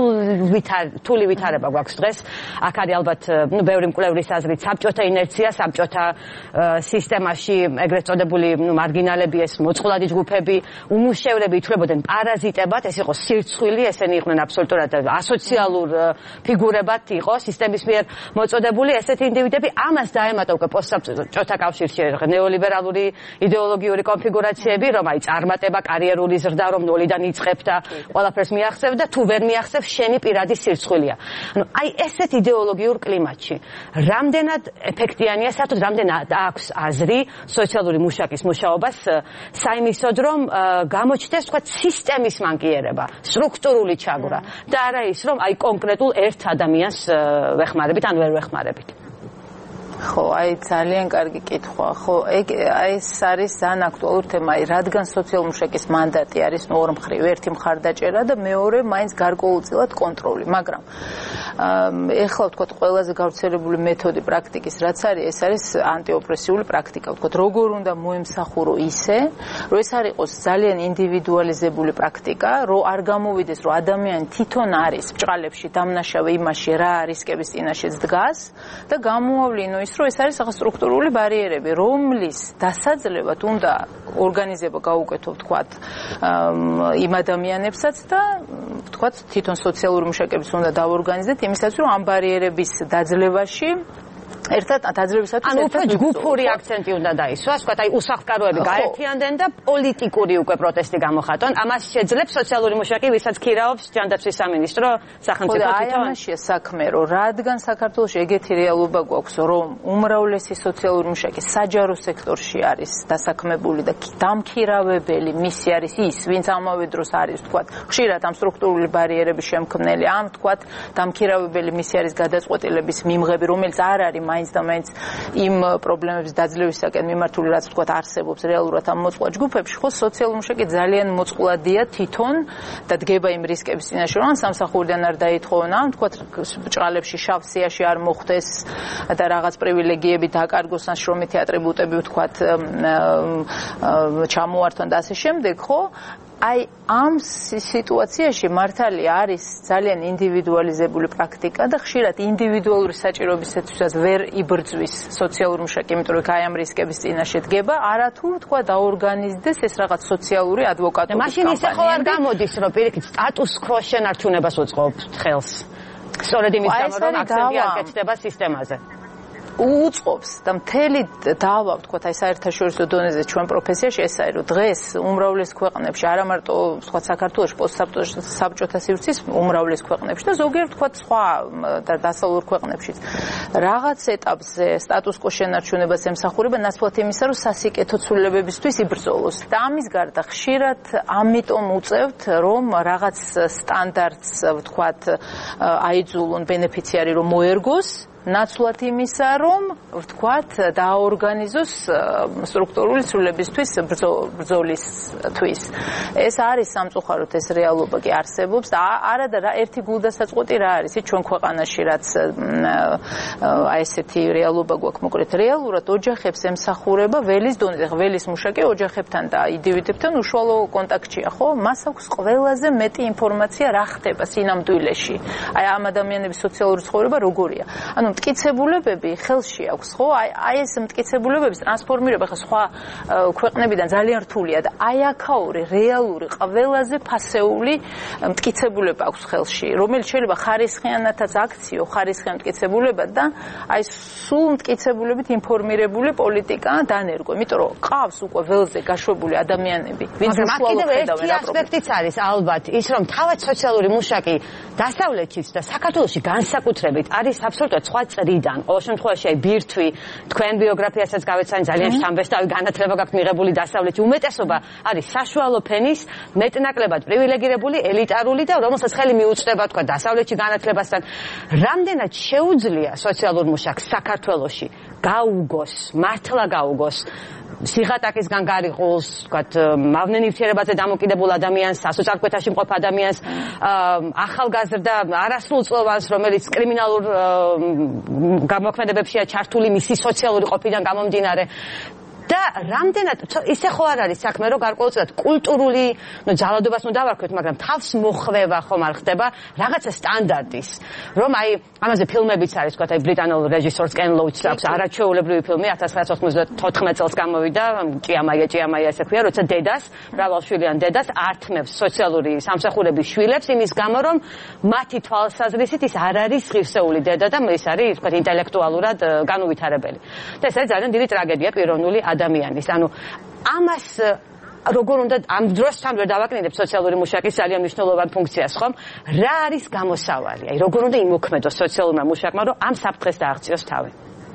რთული ვითარება გვაქვს დღეს. აქ არის ალბათ, ბევრი მკვლევრის აზრით, საბჭოთა ინერცია, საბჭოთა სისტემაში ეგრეთ წოდებული მარგინალები, ეს მოწყვლადი ჯგუფები, უმუშევრები ითვლებოდნენ პარაზიტებად, ეს იყო სირცხვილი, ესენი იყვნენ აბსოლუტურად ასოციალურ ფიგურებად იყო სისტემის მიერ მოწოდებული ესეთი ინდივიდები. ამას დაემატა უკვე პოსტსაბჭოთა კავშირში ნეოლიბერალური იდეოლოგიური კონფიგურაციები, რომ აი წარმატება, კარიერული ზრდა, რომ ნოლიდან იწყებ და ყველაფერს მიაღწევ და თუ ვერ მიაღწევ, შენი პირადი სირცხვილია. ანუ აი ესეთ იდეოლოგიურ კლიმატში რამდენად ეფექტიანია, საერთოდ რამდენად აქვს აზრი სოციალური მუშაკის მუშაობას საიმისოდ, რომ გამოჩნდეს თქვა სისტემის მანკიერება, სტრუქტურული ჩაგვრა და არა ის, რომ აი კონკრეტულ ერთ ადამიანს ვეხმარებით ან ვერ ვეხმარებით. ხო, აი ძალიან კარგი კითხვა. ხო, ეს არის ძალიან აქტუალური თემა, რადგან სოციალური მუშაკის მანდატი არის ორ მხრივ, ერთი მხარდაჭერა და მეორე მაინც გარკვეულწილად კონტროლი, მაგრამ ეხლა ვთქვათ, ყველაზე გავრცელებული მეთოდი პრაქტიკის რაც არის, ეს არის ანტიოპრესიული პრაქტიკა. ვთქვათ, როგორ უნდა მოემსახურო ისე, რომ ეს არ იყოს ძალიან ინდივიდუალიზებული პრაქტიკა, რომ არ გამოვიდეს, რომ ადამიანი თვითონ არის ბჭყალებში დამნაშავე იმაში, რა რისკების წინაშეც დგას და გამოავლინო ის, რომ ეს არის ახლა სტრუქტურული ბარიერები, რომლის დასაძლევად უნდა ორგანიზება გაუკეთო, ვთქვათ, იმ ადამიანებსაც და ვთქვათ, თვითონ სოციალური მუშაკებიც უნდა დაორგანიზდეთ იმისაც, რომ ამ ბარიერების დაძლევაში ერთად დაძლებისათვის ანუ უფრო ჯგუფური აქცენტი უნდა დაისვას, ვთქვათ, აი უსახლკაროები გაერთიანდნენ და პოლიტიკური უკვე პროტესტი გამოხატონ. ამას შეძლებს სოციალური მუშაკი, ვისაც ქირაობს ჯანდაცვის სამინისტრო, სახელმწიფო თვითონ. აი ამაშია საქმე, რომ რადგან საქართველოში ეგეთი რეალობა გვაქვს, რომ უმრავლესი სოციალური მუშაკი საჯარო სექტორში არის დასაქმებული და დამქირავებელი მისი არის ის, ვინც ამავე დროს არის, ვთქვათ, ხშირად ამ სტრუქტურული ბარიერების შემქმნელი, ამ ვთქვათ, დამქირავებელი მისი არის გადაწყვეტილების მიმღები, რომელიც არ არის მაინც და მაინც იმ პრობლემების დაძლევისაკენ მიმართული, რაც ვთქვათ არსებობს რეალურად ამ მოწყვლად ჯგუფებში, ხო სოციალური მუშაკი ძალიან მოწყვლადია თვითონ და დგება იმ რისკების წინაშე, რომ სამსახურიდან არ დაითხოვონ, ან ვთქვათ ბჭყალებში შავ სიაში არ მოხდეს და რაღაც პრივილეგიები დაკარგოს, ან შრომითი ატრიბუტები ვთქვათ ჩამოართონ და ასე შემდეგ, ხო? აი ამ სიტუაციაში მართალია არის ძალიან ინდივიდუალიზებული პრაქტიკა და ხშირად ინდივიდუალური საჭიროებისათვის ვერ იბრძვის სოციალური მუშაკი, იმიტომ რომ აი ამ რისკების წინაშე დგება, არათუ თქვა დაორგანიზდეს ეს რაღაც სოციალური ადვოკატობის კამპანია. მაშინ ისე ხო არ გამოდის, რომ პირიქით სტატუს კვო შენარჩუნებას უწყობთ ხელს. სწორედ იმის გამო, რომ აქცენტი არ გეჭდება სისტემაზე. უწყობს და მთელი დავა ვთქვათ აი საერთაშორისო დონეზე ჩვენ პროფესიაში ეს არის რომ დღეს უმრავლეს ქვეყნებში არა მარტო ვთქვათ საქართველოში პოსტსაბჭოთა სივრცის უმრავლეს ქვეყნებში და ზოგიერთ ვთქვათ სხვა დასავლურ ქვეყნებშიც რაღაც ეტაპზე სტატუს კო შენარჩუნებას ემსახურება ნაცვლად იმისა რომ სასიკეთო ცვლილებებისთვის იბრძოლოს და ამის გარდა ხშირად ამიტომ უწევთ რომ რაღაც სტანდარტს ვთქვათ აიძულონ ბენეფიციარი რომ მოერგოს ნაცვლად იმისა, რომ ვთქვათ, დაორგანიზოს სტრუქტურული ცვლილებისთვის ბრძოლისთვის. ეს არის სამწუხაროდ ეს რეალობა კი არსებობს და არა და ერთი გულდასაწყვეტი რა არის ჩვენ ქვეყანაში, რაც აი ესეთი რეალობა გვაქვს მოკლედ. რეალურად ოჯახებს ემსახურება ველის დონეზე, ველის მუშაკი ოჯახებთან და ინდივიდებთან უშუალო კონტაქტშია, ხო? მას აქვს ყველაზე მეტი ინფორმაცია რა ხდება სინამდვილეში. აი ამ ადამიანების სოციალური ცხოვრება როგორია. ანუ მტკიცებულებები ხელში აქვს, ხო? აი ეს მტკიცებულებების ტრანსფორმირება ხა სხვა ქვეყნებიდან ძალიან რთულია და აი აქაური რეალური ყველაზე ფასეული მტკიცებულება აქვს ხელში, რომელიც შეიძლება ხარისხიანათაც აქციო, ხარისხიან მტკიცებულებად და აი სულ მტკიცებულებით ინფორმირებული პოლიტიკა დანერგო, იმიტომ რომ ყავს უკვე ველზე გაშვებული ადამიანები, ვინც უშუალო ხედავენ რა ასპექტიც არის ალბათ ის რომ თავად სოციალური მუშაკი დასავლეთშიც და საქართველოში განსაკუთრებით არის აბსოლუტურად სხვა წრიდან. ყოველ შემთხვევაში აი ბირთვი თქვენ ბიოგრაფიასაც გავეცანი ძალიან შთამბეჭდავი განათლება გაქვთ მიღებული დასავლეთში. უმეტესობა არის საშუალო ფენის, მეტნაკლებად პრივილეგირებული, ელიტარული და რომელსაც ხელი მიუწვდება თქვა დასავლეთში განათლებასთან. რამდენად შეუძლია სოციალურ მუშაკს საქართველოში გაუგოს, მართლა გაუგოს სიღატაკისგან გარიყულს, ვთქვათ, მავნე ნივთიერებაზე დამოკიდებულ ადამიანს, სასოწარკვეთაში მყოფ ადამიანს, ახალგაზრდა არასრულწლოვანს, რომელიც კრიმინალურ გამოქმედებებშია ჩართული მისი სოციალური ყოფიდან გამომდინარე. და რამდენად ისე ხო არ არის საქმე, რომ გარკვეულწილად კულტურული, ძალადობას დავარქვით, მაგრამ თავს მოხვევა ხომ არ ხდება რაღაცა სტანდარტის, რომ აი ამაზე ფილმებიც არის, ვთქვათ, აი ბრიტანულ რეჟისორს კენ ლოუჩს აქვს არაჩვეულებრივი ფილმი 1994 წელს გამოვიდა, ჭიამაია ესე ქვია, როცა დედას, მრავალშვილიან დედას ართმევს სოციალური სამსახურების შვილებს იმის გამო, რომ მათი თვალსაზრისით ის არ არის ღირსეული დედა და ის არის, ვთქვათ, ინტელექტუალურად განუვითარებელი. და ეს არის ძალიან დიდი ტრაგედია პიროვნული ადამიანის. ანუ ამას როგორ უნდა ამ დროსთან ვერ დავაკნინებ სოციალური მუშაკის ძალიან მნიშვნელოვან ფუნქციას, ხომ? რა არის გამოსავალი? აი როგორ უნდა იმოქმედოს სოციალურმა მუშაკმა, რომ ამ საფრთხეს დააღწიოს თავი?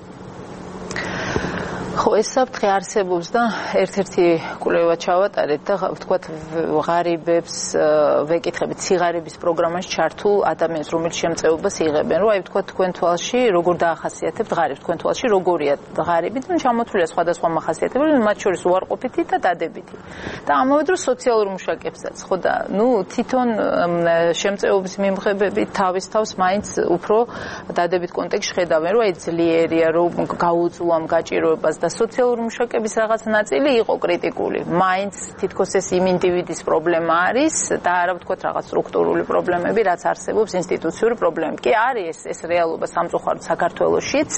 ხო, ეს საფრთხე არსებობს და ერთ-ერთი კვლევა ჩავატარეთ და ვთქვათ ღარიბებს ვეკითხებით სიღარიბის პროგრამაში ჩართულ ადამიანს, რომელიც შემწეობას იღებენ, რომ აი ვთქვათ თქვენ თვალში როგორ დაახასიათებთ ღარიბს, თქვენ თვალში როგორია ღარიბი და ჩამოთვლილია სხვადასხვა მახასიათებლები, მათ შორის უარყოფითი და დადებითი. და ამავე დროს სოციალურ მუშაკებსაც, ხო და თვითონ შემწეობის მიმღებები თავის თავს მაინც უფრო დადებით კონტექსტში ხედავენ, რომ აი ძლიერია, რომ გაუძლო ამ გაჭიროებას და სოციალური მუშაკების რაღაც ნაწილი იყო კრიტიკული. მაინც თითქოს ეს იმ ინდივიდის პრობლემა არის და არა ვთქვათ რაღაც სტრუქტურული პრობლემები, რაც არსებობს ინსტიტუციური პრობლემები. კი არის ეს რეალობა სამწუხაროდ საქართველოშიც.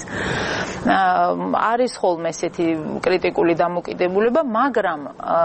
არის ხოლმე ესეთი კრიტიკული დამოკიდებულება, მაგრამ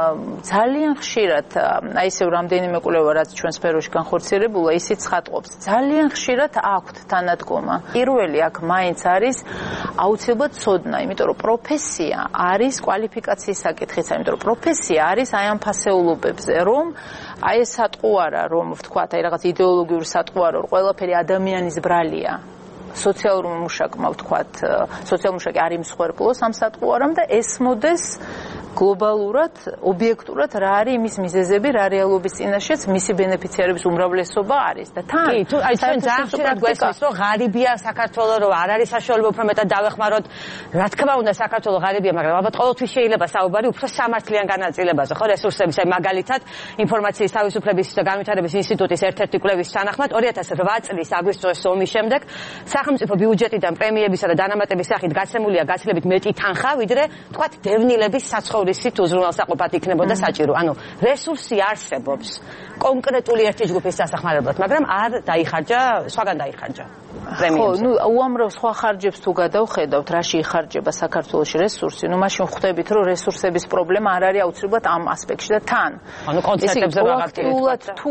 ძალიან ხშირად, აი ესე რამდენიმე კვლევა რაც ჩვენ სფეროში განხორციელებულა, ისიც ხატყობს. ძალიან ხშირად აქვთ თანადგომა. პირველი აქ მაინც არის აუცილებლად ცოდნა, იმიტომ რომ პროფესია არის კვალიფიკაციის საკითხიც, იმიტომ რომ პროფესია არის აი ამ ფასეულობებზე, რომ აი ეს სატყუ არა, რომ ვთქვათ, აი რაღაც იდეოლოგიური სატყუ არა, რომ ყველაფერი ადამიანის ბრალია. სოციალურ მუშაკმა ვთქვათ, სოციალურ მუშაკი არ იმსხვერპლოს ამ სატყუარამ და ესმოდეს გლობალურად, ობიექტურად რა არის იმის მიზეზები, რა რეალობის წინაშეც მისი ბენეფიციარების უმრავლესობა არის და თან კი, თუ აი ჩვენ ძალიან ხშირად გვესმის, რომ ღარიბია საქართველო, რომ არ არის საშუალება უფრო მეტად დავეხმაროთ, რა თქმა უნდა საქართველო ღარიბია, მაგრამ ალბათ ყოველთვის შეიძლება საუბარი უფრო სამართლიან განაწილებაზე, ხო, რესურსების, აი მაგალითად, ინფორმაციის თავისუფლების და განვითარების ინსტიტუტის ერთ-ერთი კვლევის თანახმად 2008 წლის აგვისტოს ომის შემდეგ სახელმწიფო ბიუჯეტიდან პრემიებისა და დანამატების სახით გაცემულია გაცილებით მეტი თანხა, ვიდრე თქვათ დევნილების საცხოვრისით უზრუნველსაყოფად იქნებოდა საჭირო. ანუ რესურსი არსებობს კონკრეტული ერთი ჯგუფის დასახმარებლად, მაგრამ არ დაიხარჯა, სხვაგან დაიხარჯა. ხო, უამრავ სხვა ხარჯებს თუ გადავხედავთ, რაში იხარჯება საქართველოში რესურსი, მაშინ ხვდებით, რომ რესურსების პრობლემა არ არის აუცილებლად ამ ასპექტში და თან. ანუ კონცერტებზე პროაქტიულად თუ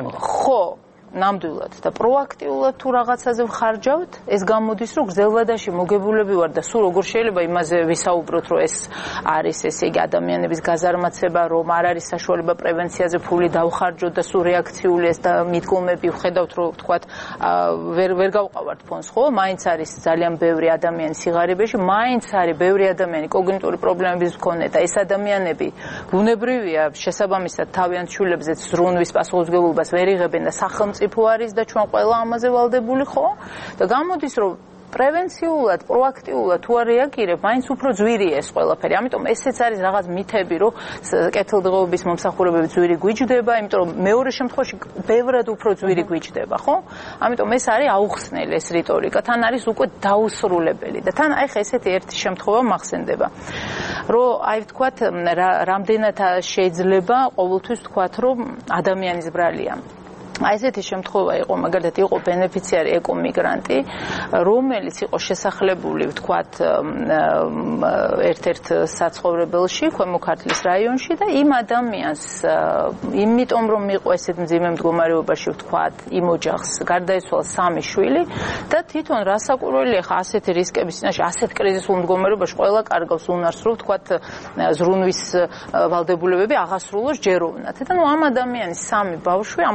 ხო ნამდვილად და პროაქტიულად თუ რაღაცაზე ვხარჯავთ, ეს გამოდის, რომ გრძელვადაში მოგებულები ვარ და სულ როგორ შეიძლება იმაზე ვისაუბროთ, რომ ეს არის ესე იგი ადამიანების გაზარმაცება, რომ არ არის საშუალება პრევენციაზე ფული დავხარჯოთ და სულ რეაქციული ეს და მიდგომები ვხედავთ, რომ ვთქვათ, ვერ გავყავართ ფონს, ხო? მაინც არის ძალიან ბევრი ადამიანი სიღარიბეში, მაინც არის ბევრი ადამიანი კოგნიტური პრობლემების მქონე და ეს ადამიანები ბუნებრივია შესაბამისად თავიანთ შვილებზეც ზრუნვის პასუხისმგებლობას ვერ იღებენ და სახელმწიფო არის და ჩვენ ყველა ამაზე ვალდებული, ხო? და გამოდის, რომ პრევენციულად, პროაქტიულად თუ არ რეაგირებ, მაინც უფრო ძვირია ეს ყველაფერი. ამიტომ ესეც არის რაღაც მითები, რომ კეთილდღეობის მომსახურებები ძვირი გვიჯდება, იმიტომ რომ მეორე შემთხვევაში ბევრად უფრო ძვირი გვიჯდება, ხო? ამიტომ ეს არის აუხსნელი ეს რიტორიკა, თან არის უკვე დაუსრულებელი და თან აი ხა ესეთი ერთი შემთხვევა მახსენდება. რომ აი ვთქვათ, რამდენად შეიძლება ყოველთვის ვთქვათ, რომ ადამიანის ბრალია. აი ესეთი შემთხვევა იყო, მაგალითად იყო ბენეფიციარი ეკომიგრანტი, რომელიც იყო შესახლებული, ვთქვათ, ერთ-ერთ საცხოვრებელში, ქვემო ქართლის რაიონში და იმ ადამიანს, იმიტომ რომ იყო ესეთ მძიმე მდგომარეობაში, ვთქვათ, იმ ოჯახს გარდაეცვალა 3 შვილი და თვითონ რასაკვირველია ხა ასეთი რისკების წინაშე, ასეთ კრიზისულ მდგომარეობაში ყველა კარგავს უნარს, რომ ვთქვათ, ზრუნვის ვალდებულებები აღასრულოს ჯეროვნად. და ამ ადამიანის 3 ბავშვი, ამ ოჯახის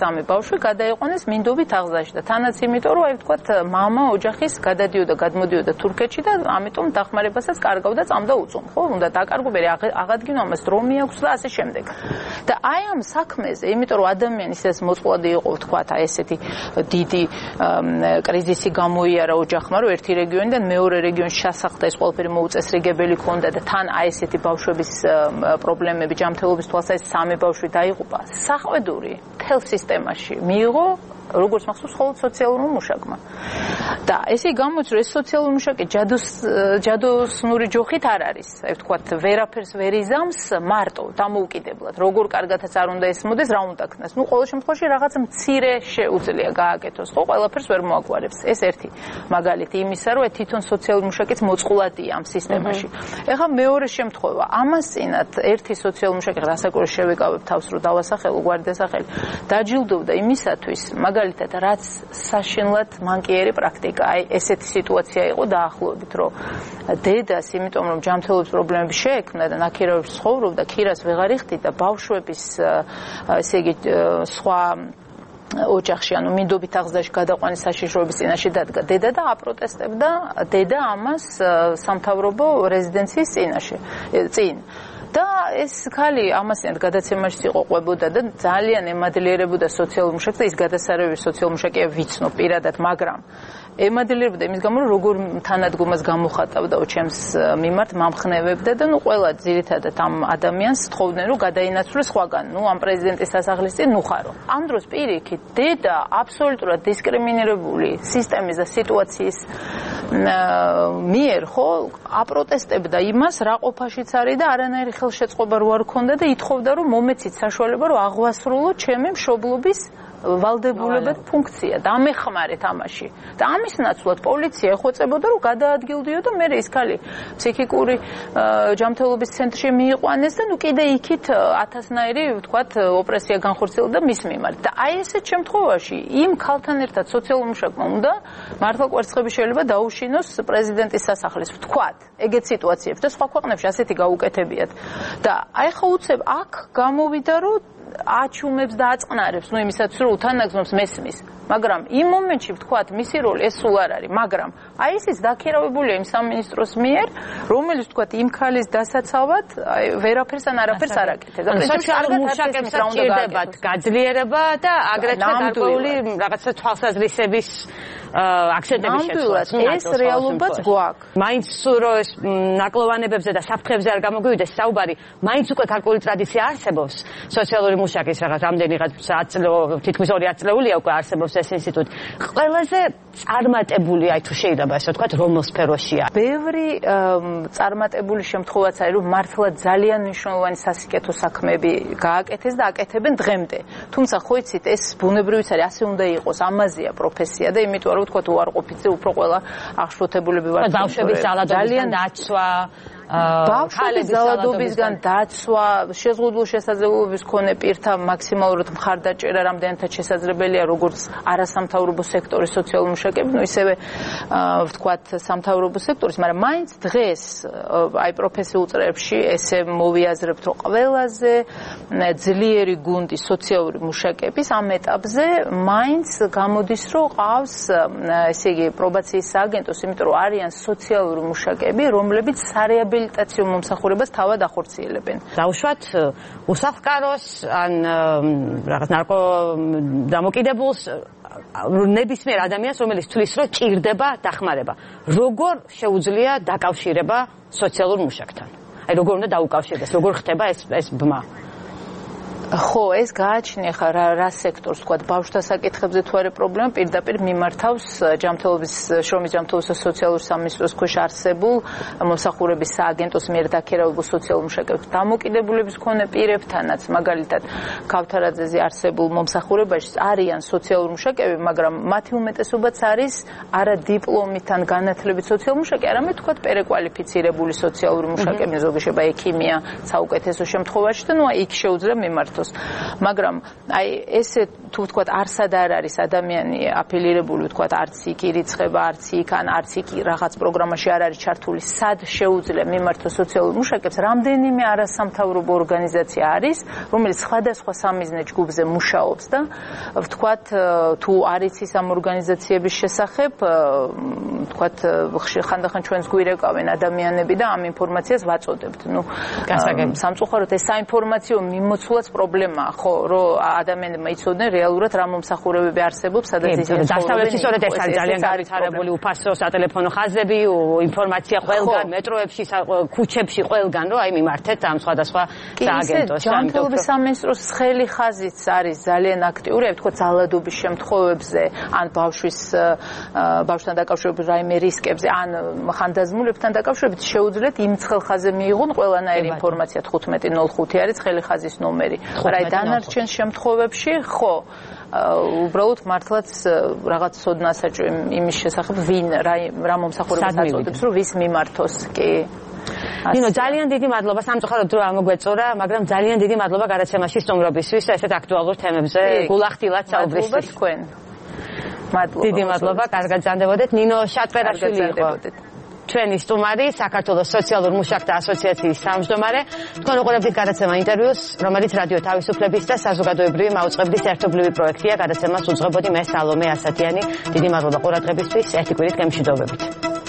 2-3 ბავშვი გადაიყვანეს მინდობით აღზაში და თანაც იმიტომ რომ აი ვთქვათ მამა ოჯახის გადმოდიოდა თურქეთში და ამიტომ დახმარებასაც კარგავდა წამდა უწում ხო უნდა დაკარგო მე აღადგინო ამას დრომი აქვს და ასე შემდეგ და აი ამ საქმეზე იმიტომ რომ ადამიანის ეს მოწყვლადი იყო ვთქვათ აი ესეთი დიდი კრიზისი გამოიარა ოჯახმა რომ ერთი რეგიონიდან მეორე რეგიონში ჩასახდა ეს ყველაფერი მოუწესრიგებელი ქონდა და თან აი ესეთი ბავშვების პრობლემები ჯანმრთელობის თვალსაზრისით 3 ბავშვი დაიღუპა საყვედური მთელ სისტემაში მიიღო როგორც მახსოვს მხოლოდ სოციალურმა მუშაკმა და ესე გამოიწვია ეს სოციალური მუშაკი ჯადოსნური ჯოხით არ არის აი ვთქვათ ვერაფერს ვერ იზამს მარტო დამოუკიდებლად როგორ კარგათაც არ უნდა ესმოდეს რა უნდა ქნას ნუ ყოველ შემთხვევაში რაღაც მცირე შეუძლია გააკეთოს ხო ყველაფერს ვერ მოაგვარებს ეს ერთი მაგალითი იმისა რომ თვითონ სოციალური მუშაკიც მოწყვლადია ამ სისტემაში ეხლა მეორე შემთხვევა ამას წინათ ერთი სოციალური მუშაკი რასაკვირველს შევიკავებ თავს რომ დავასახელო გვარდასახელი დაჯილდოვდა იმისათვის მაგალითად რაც საშინლად მანკიერი პრაქტიკა აი ესეთი სიტუაცია იყო დაახლოებით რომ დედას იმიტომ რომ ჯანმრთელობის პრობლემები შეექმნა და ნაქირავებში ცხოვრობდა ქირას ვეღარ იხდიდა ბავშვების ესე იგი სხვა ოჯახში ანუ მინდობით აღზრდაში გადაყვანის საშიშროების წინაშე დადგა დედა და აპროტესტებდა დედა ამას სამთავრობო რეზიდენციის წინ და ეს ხალი ამასინად გადაცემაში იყო ყვებოდა და ძალიან ემადლიერებოდა სოციალურ მუშაკს და ის გადასარევი სოციალურ მუშაკია ვიცნო პირადად მაგრამ ემადლიერებოდა იმის გამო რომ როგორ თანადგომას გამოხატავდაო ჩემს მიმართ მამხნევებდა და ნუ ყველა ძირითადად ამ ადამიანს თხოვდნენ რომ გადაინაცვლეს სხვაგან ნუ ამ პრეზიდენტის სასახლის წინ ნუხარო ამ დროს პირიქით დედა აბსოლუტურად დისკრიმინირებული სისტემის და სიტუაციის მიერ ხო აპროტესტებდა იმას რა ყოფაშიც არის და არანაირი ხელშეწყობა რო არ ქონდა და ითხოვდა რომ მომეცით საშუალება რომ აღვასრულო ჩემი მშობლობის ვალდებულებად ფუნქცია და ამეხმარეთ ამაში და ამის ნაცვლად პოლიცია ეხვეწებოდა რომ გადაადგილდიო და მე ის ხალი ფსიქიკური ჯანმრთელობის ცენტრში მიიყვანეს და ნუ კიდე იქით 1000-ნაირი ვთქვათ ოპრესია განხორციელდა მის მიმართ და აი ესეთ შემთხვევაში იმ ქალთან ერთად სოციალურ მუშაკმა უნდა მართლა კვერცხები შეიძლება დაუშინოს პრეზიდენტის სასახლის ვთქვათ ეგეთ სიტუაციებში და სხვა ქვეყნებში ასეთი გაუკეთებიათ და აი ხა უცებ აქ გამოვიდა რომ აჩუმებს და აწყნარებს ნუ იმისაც რომ უთანაგზნობს მესმის მაგრამ იმ მომენტში ვთქვათ მისი როლი ეს სულ არ არის მაგრამ აი ეს დაქირავებულია იმ სამინისტროს მიერ რომელიც ვთქვათ იმ ქალის დასაცავად აი ვერაფერს ან არაფერს არ აკეთებს და სოციალურ მუშაკებს ჭირდებათ გაძლიერება და აგრეთვე გარკვეული რაღაცა თვალსაზრისების აქცენტების შეცვლა ეს რეალობაც გვაქვს მაინც რომ ეს ნაკლოვანებებზე და საფრთხებზე არ გამოგვივიდეს საუბარი მაინც უკვე გარკვეული ტრადიცია არსებობს სოციალური მუშაკის რაღაც რამდენი 10 წელი თითქმის 2 წლეულია უკვე არსებობს ეს ინსტიტუტი ყველაზე წარმატებული აი თუ შეიძლება ასე ვთქვათ რომელ სფეროშია ბევრი წარმატებული შემთხვევაც არის რომ მართლა ძალიან მნიშვნელოვანი სასიკეთო საქმეები გააკეთეს და აკეთებენ დღემდე თუმცა ხო იცით ეს ბუნებრივიც არის ასე უნდა იყოს ამაზეა პროფესია და იმიტომ რომ ვთქვათ უარყოფითზე უფრო ყველა აღშფოთებულები ვართ ბავშვების ძალადობისგან დაცვა ბავშვების ძალადობისგან დაცვა შეზღუდულ შესაძლებლობების მქონე პირთა მაქსიმალურად მხარდაჭერა რამდენადაც შესაძლებელია როგორც არასამთავრობო სექტორის სოციალურ მუშაკები ნუ ისევე ვთქვათ სამთავრობო სექტორის მაგრამ მაინც დღეს აი პროფესიულ წრეებში ესე მოვიაზრებთ რომ ყველაზე ძლიერი გუნდი სოციალური მუშაკების ამ ეტაპზე მაინც გამოდის რომ ყავს ესე იგი პრობაციის სააგენტოს იმიტომ რომ არიან სოციალური მუშაკები რომლებიც რეაბილიტაციო მომსახურებას თავად ახორციელებენ. დავუშვათ უსახლკაროს ან რაღაც ნარკო დამოკიდებულს ნებისმიერ ადამიანს რომელიც თვლის რომ ჭირდება დახმარება. როგორ შეუძლია დაკავშირება სოციალურ მუშაკთან? აი როგორ უნდა დაუკავშირდეს? როგორ ხდება ეს ბმა? ხო, ეს გააჩნია ხა რა სექტორს თქვა ბავშვთა საკითხებზე თუ არის პრობლემა პირდაპირ მიმართავს ჯანმრთელობის შრომის ჯანმრთელობის სოციალურ სამინისტროს ქვეშ არსებულ მომსახურების სააგენტოს მიერ დაქირავებულ სოციალურ მუშაკებს დამოკიდებულების მქონე პირებთანაც მაგალითად ქავთარაძეზე არსებულ მომსახურებაში არიან სოციალურ მუშაკები მაგრამ მათი უმეტესობაც არის არა დიპლომით ან განათლებით სოციალურ მუშაკი არამედ თქვა პერეკვალიფიცირებული სოციალური მუშაკები ზოგი შეიძლება ექიმია საუკეთესო შემთხვევაში და ნუ იქ შეუძლია მიმართოს მაგრამ აი ესე თუ ვთქვათ არსად არ არის ადამიანი აფილირებული, ვთქვათ არც იქ ირიცხება, არც იქ ან არც იქ რაღაც პროგრამაში არ არის ჩართული, სად შეუძლია მიმართოს სოციალურ მუშაკებს, რამდენიმე არასამთავრობო ორგანიზაცია არის, რომელიც სხვადასხვა სამიზნე ჯგუფზე მუშაობს და ვთქვათ თუ არ იცის ამ ორგანიზაციების შესახებ, ვთქვათ ხანდახან ჩვენს გვირეკავენ ადამიანები და ამ ინფორმაციას ვაწოდებთ. სამწუხაროდ ეს საინფორმაციო მიმოცულაც პრობლემაა, ხო, რომ ადამიანებმა იცოდნენ რეალურად რა მომსახურებები არსებობს, სადაც ისინი დასავლეთში სწორედ ეს არის ძალიან განვითარებული უფასო სატელეფონო ხაზები, ინფორმაცია ყველგან, მეტროებში, ქუჩებში ყველგან, რომ აი მიმართეთ ამ სხვადასხვა სააგენტოს. ჯანმრთელობის სამინისტროს ცხელი ხაზიც არის ძალიან აქტიური, აი ვთქვათ ძალადობის შემთხვევებზე, ან ბავშვთან დაკავშირებით რაიმე რისკებზე, ან ხანდაზმულებთან დაკავშირებით შეუძლიათ იმ ცხელ ხაზზე მიიღონ ყველანაირი ინფორმაცია 1505 არის ცხელი ხაზის ნომერი. მაგრამ დანარჩენ შემთხვევებში ხო უბრალოდ მართლაც რაღაც ცოდნა საჭირო იმის შესახებ ვინ რა მომსახურებას აწოდებს რომ ვის მიმართოს კი ნინო ძალიან დიდი მადლობა სამწუხაროდ დრო ამოგვეწორა მაგრამ ძალიან დიდი მადლობა გადაცემაში სტუმრობისთვის და ესეთ აქტუალურ თემებზე გულახდილად საუბრისთვის თქვენ მადლობა დიდი მადლობა კარგად ზანდებოდეთ ნინო შატყერაშვილი იყო ჩვენი სტუმარი საქართველოს სოციალურ მუშაკთა ასოციაციის თავმჯდომარე თქვენ უყურებთ გადაცემა ინტერვიუს რომელიც რადიო თავისუფლების და საზოგადოებრივი მაუწყებლის ერთობლივი პროექტია გადაცემას უძღვებოდი მე სალომე ასათიანი დიდი მადლობა ყურადღებისთვის ერთი კვირით გემშვიდობებით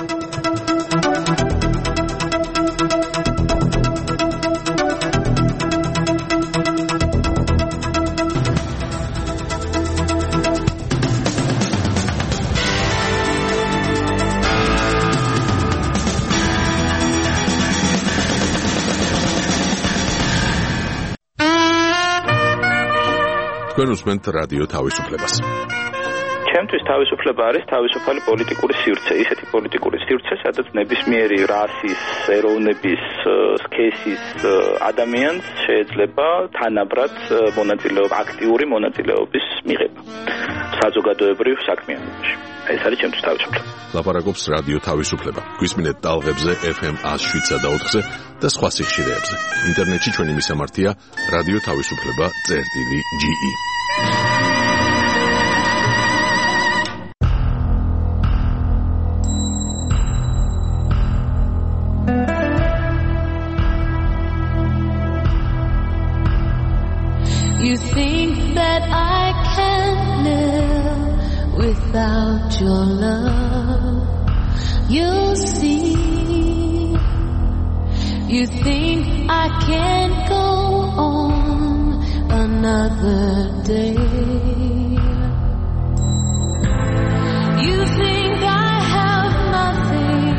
თქვენ უსმენთ რადიო თავისუფლებას. ჩემთვის თავისუფლება არის თავისუფალი პოლიტიკური სივრცე, ისეთი პოლიტიკური სივრცე, სადაც ნებისმიერი რასის, ეროვნების, სქესის ადამიანს შეიძლება თანაბრად აქტიური მონაწილეობის მიღება საზოგადოებრივ საქმიანობაში. ეს არის ჩემთვის თავისუფლება. ლაპარაკობს რადიო თავისუფლება. გვისმინეთ ტალღებზე FM 107.4-ზე და სხვა სიხშირეებზე. ინტერნეტში ჩვენი მისამართია რადიო თავისუფლება.ge. You think that I can live without your love, you'll see. You think I can't go on another day. You think I have nothing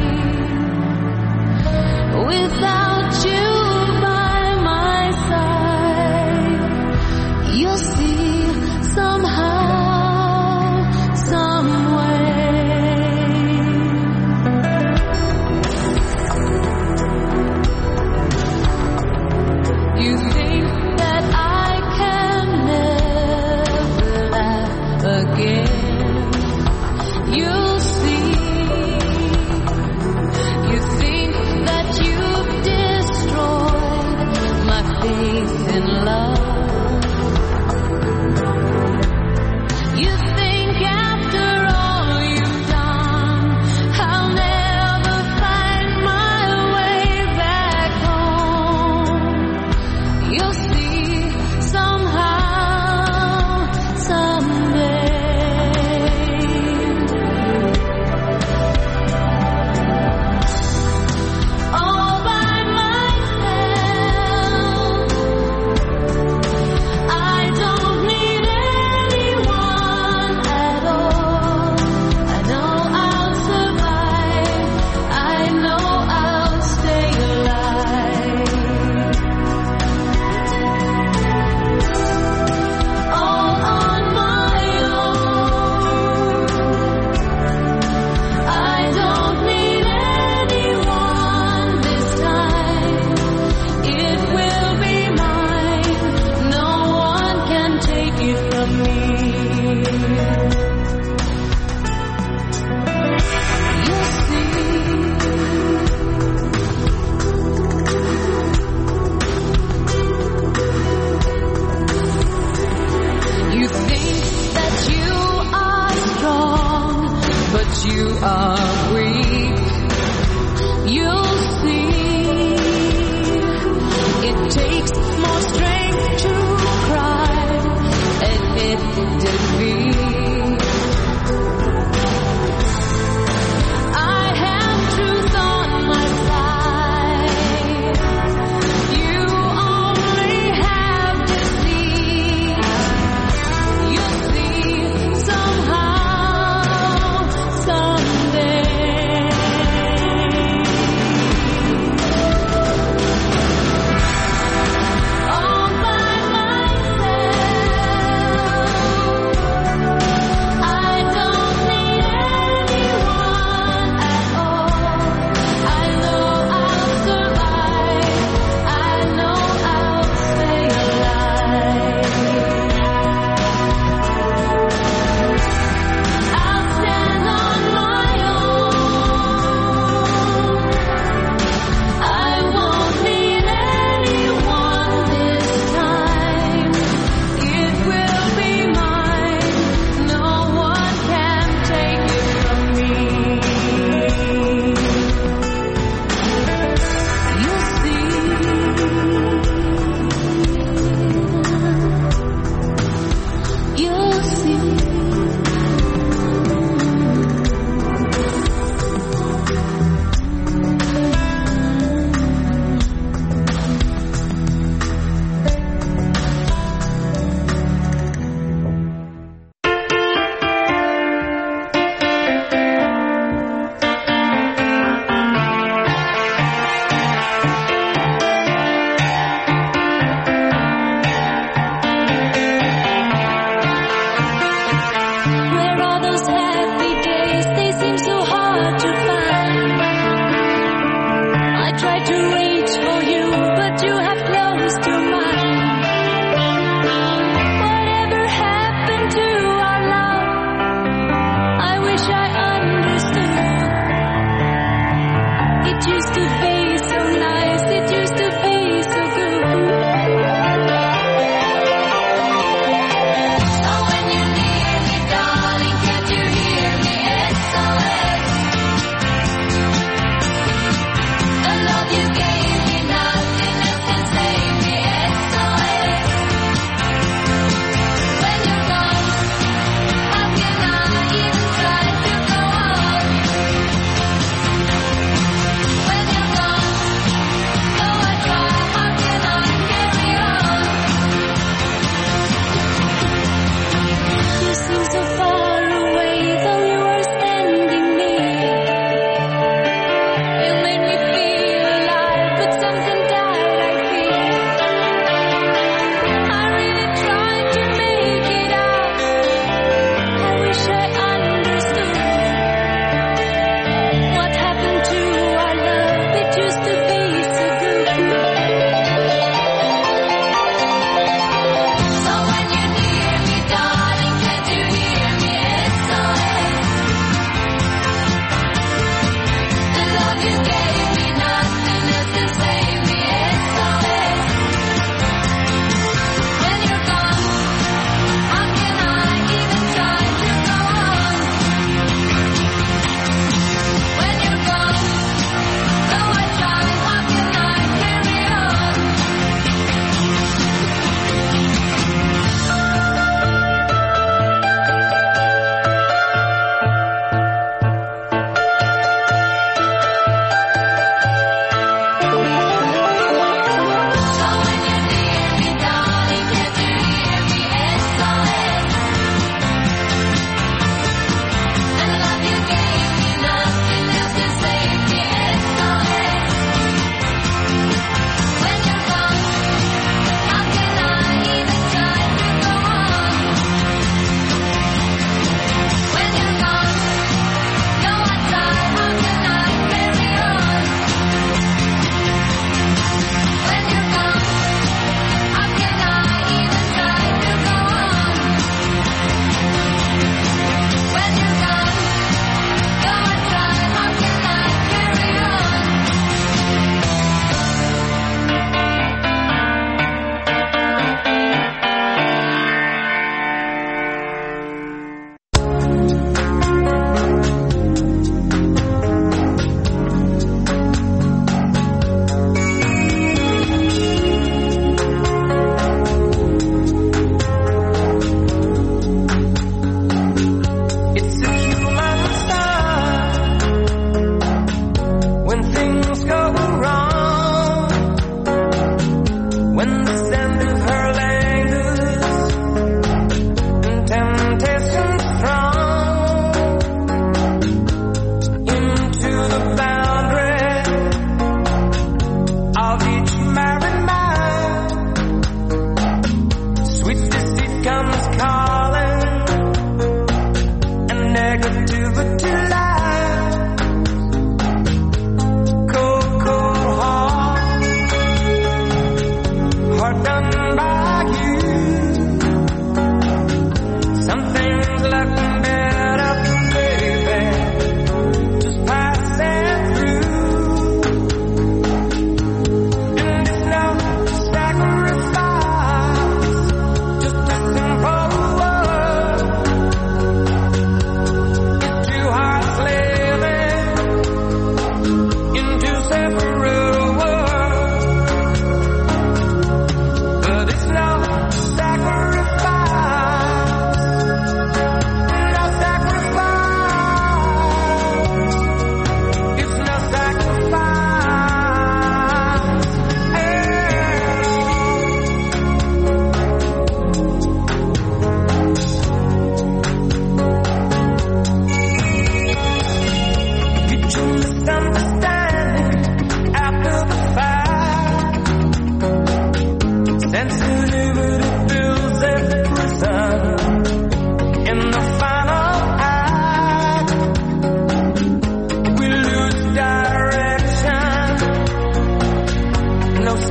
without you by my side. You'll see somehow. You think that I can live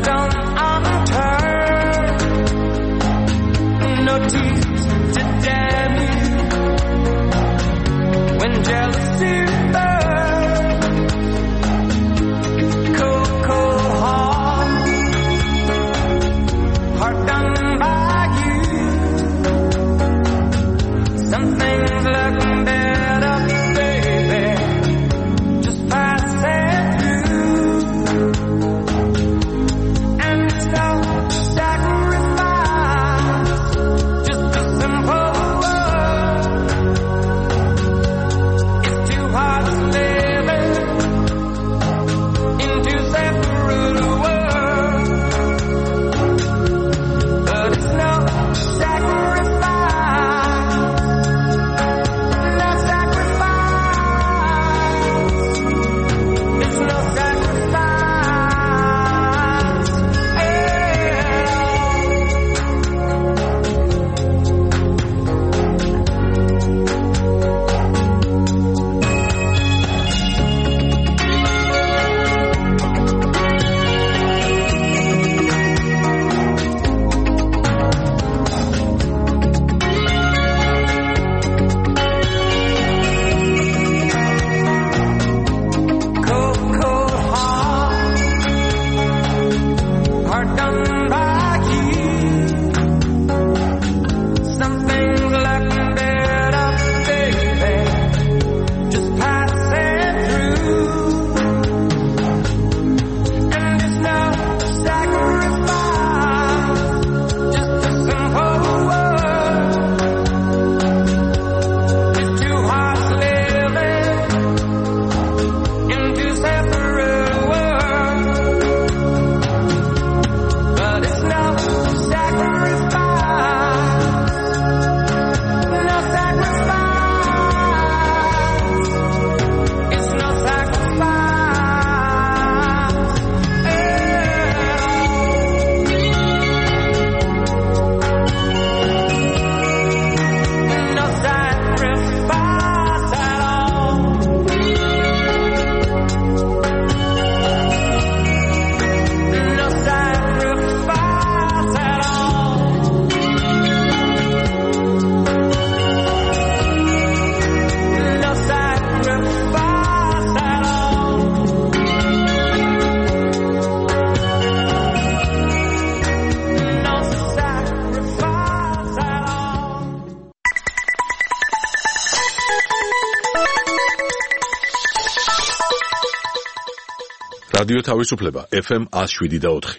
რადიო თავისუფლება FM 107.4.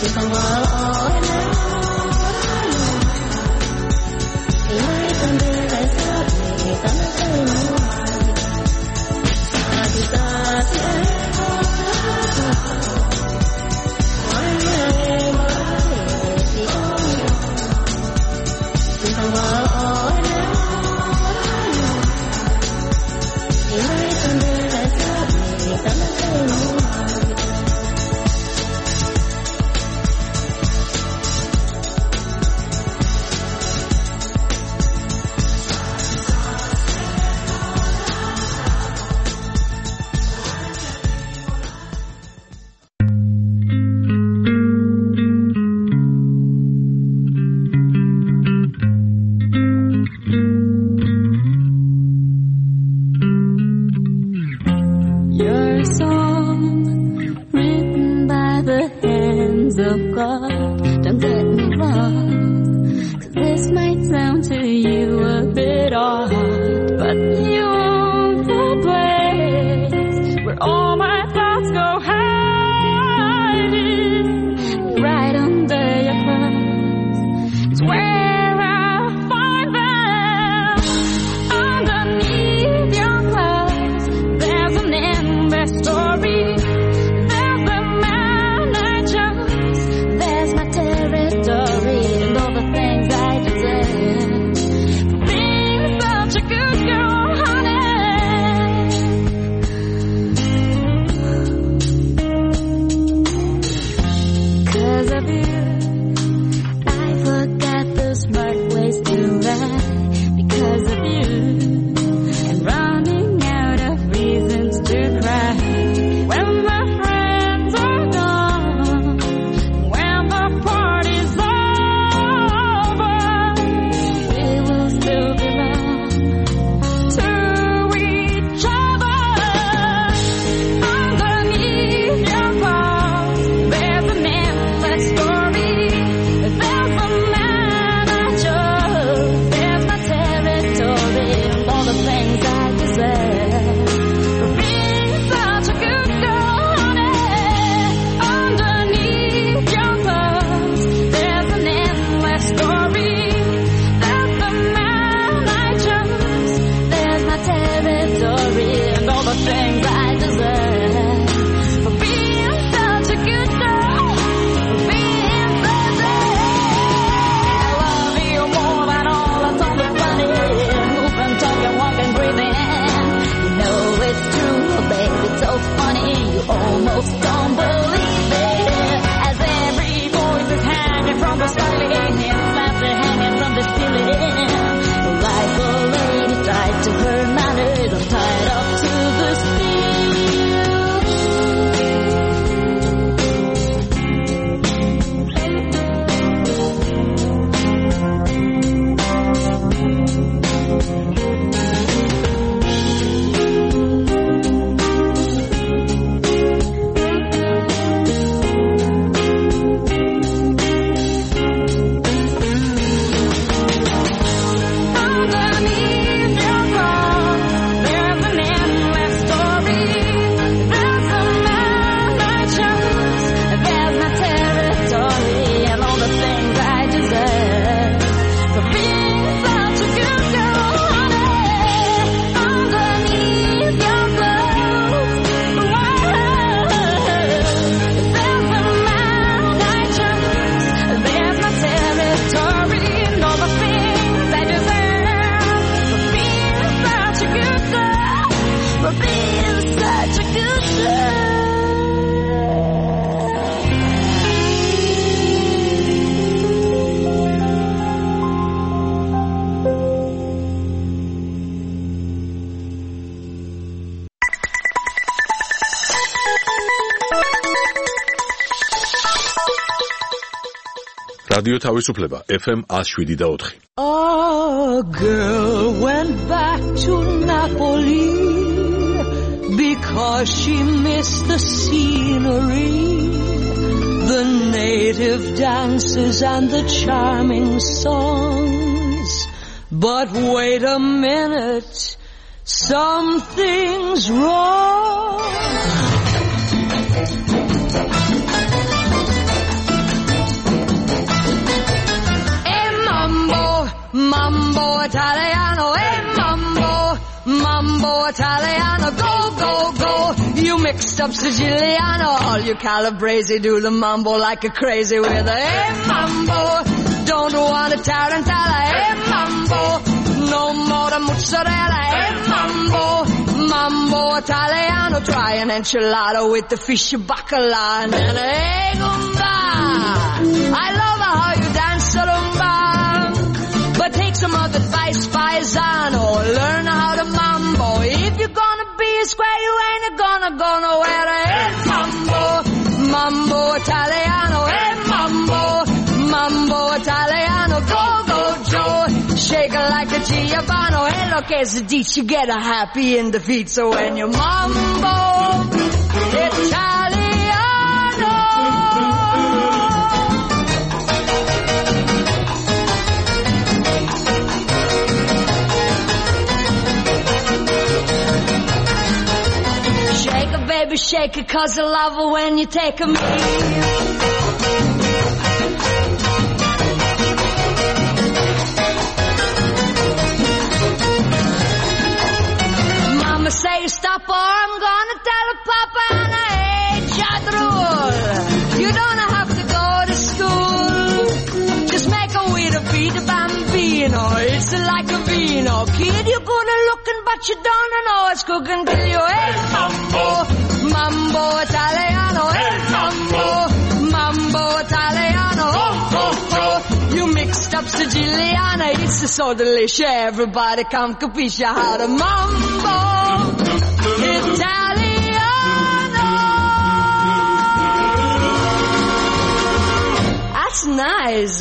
რადიო თავისუფლება FM 107.4. A girl went back to Napoli because she missed the scenery, the native dances and the charming songs. But wait a minute, something's wrong. Italiano, go, go, go. You mixed up Siciliano, all you Calabrese do the mambo like a crazy with a hey mambo. Don't want a tarantella, hey mambo. No more mozzarella, hey mambo. Mambo Italiano, try an enchilada with the fish bacala and then hey gumba. I love how you dance rumba, but take some of advice, paisano. Learn how to mambo. If you're gonna be a square, you ain't gonna go nowhere. Hey mambo, mambo Italiano, hey mambo, mambo Italiano, go, go, Joe. Shake it like a Giovanni. Hey, look, as a ditch, you get a happy in the feet. So when you mambo Italiano. Shake it, baby, shake it, 'cause I love it when you take a me. Say stop or I'm gonna tell Papa and I hate Jadrul. You don't have to go to school. Just make a way to be the bambino. It's like a vino. Kid, you're good at looking but you don't know it's cooking till you hey mambo, mambo Italiano, hey mambo, mambo Italiano, oh, oh, oh. You mixed up Siciliana, it's so delicious. Everybody come capisce how to mambo Italiano. That's nice.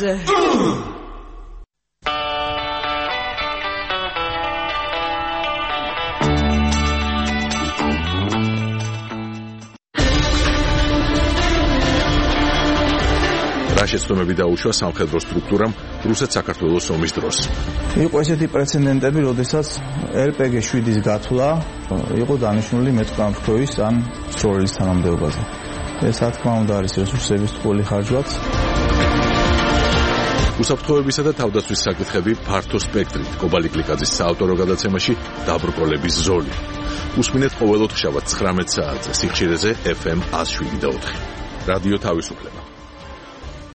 რა შეცდომები დაუშვა სამხედრო სტრუქტურამ რუსეთ-საქართველოს ომის დროს. იყო ესეთი პრეცედენტები, როდესაც RPG-7-ის გათვლა იყო დანიშნული მეტყამფროის ან სროლის თანამდებობაზე. ეს რა თქმა უნდა არის რესურსების ტყუილი ხარჯვაც. უსაფრთხოებისა და თავდაცვის საკითხები ფართო სპექტრით კობალი კლიკაძის საავტორო გადაცემაში დაბრკოლების ზოლი. უსმინეთ ყოველ ოთხშაბათს 19 საათზე სიხშირეზე FM 107.4. რადიო თავისუფლება.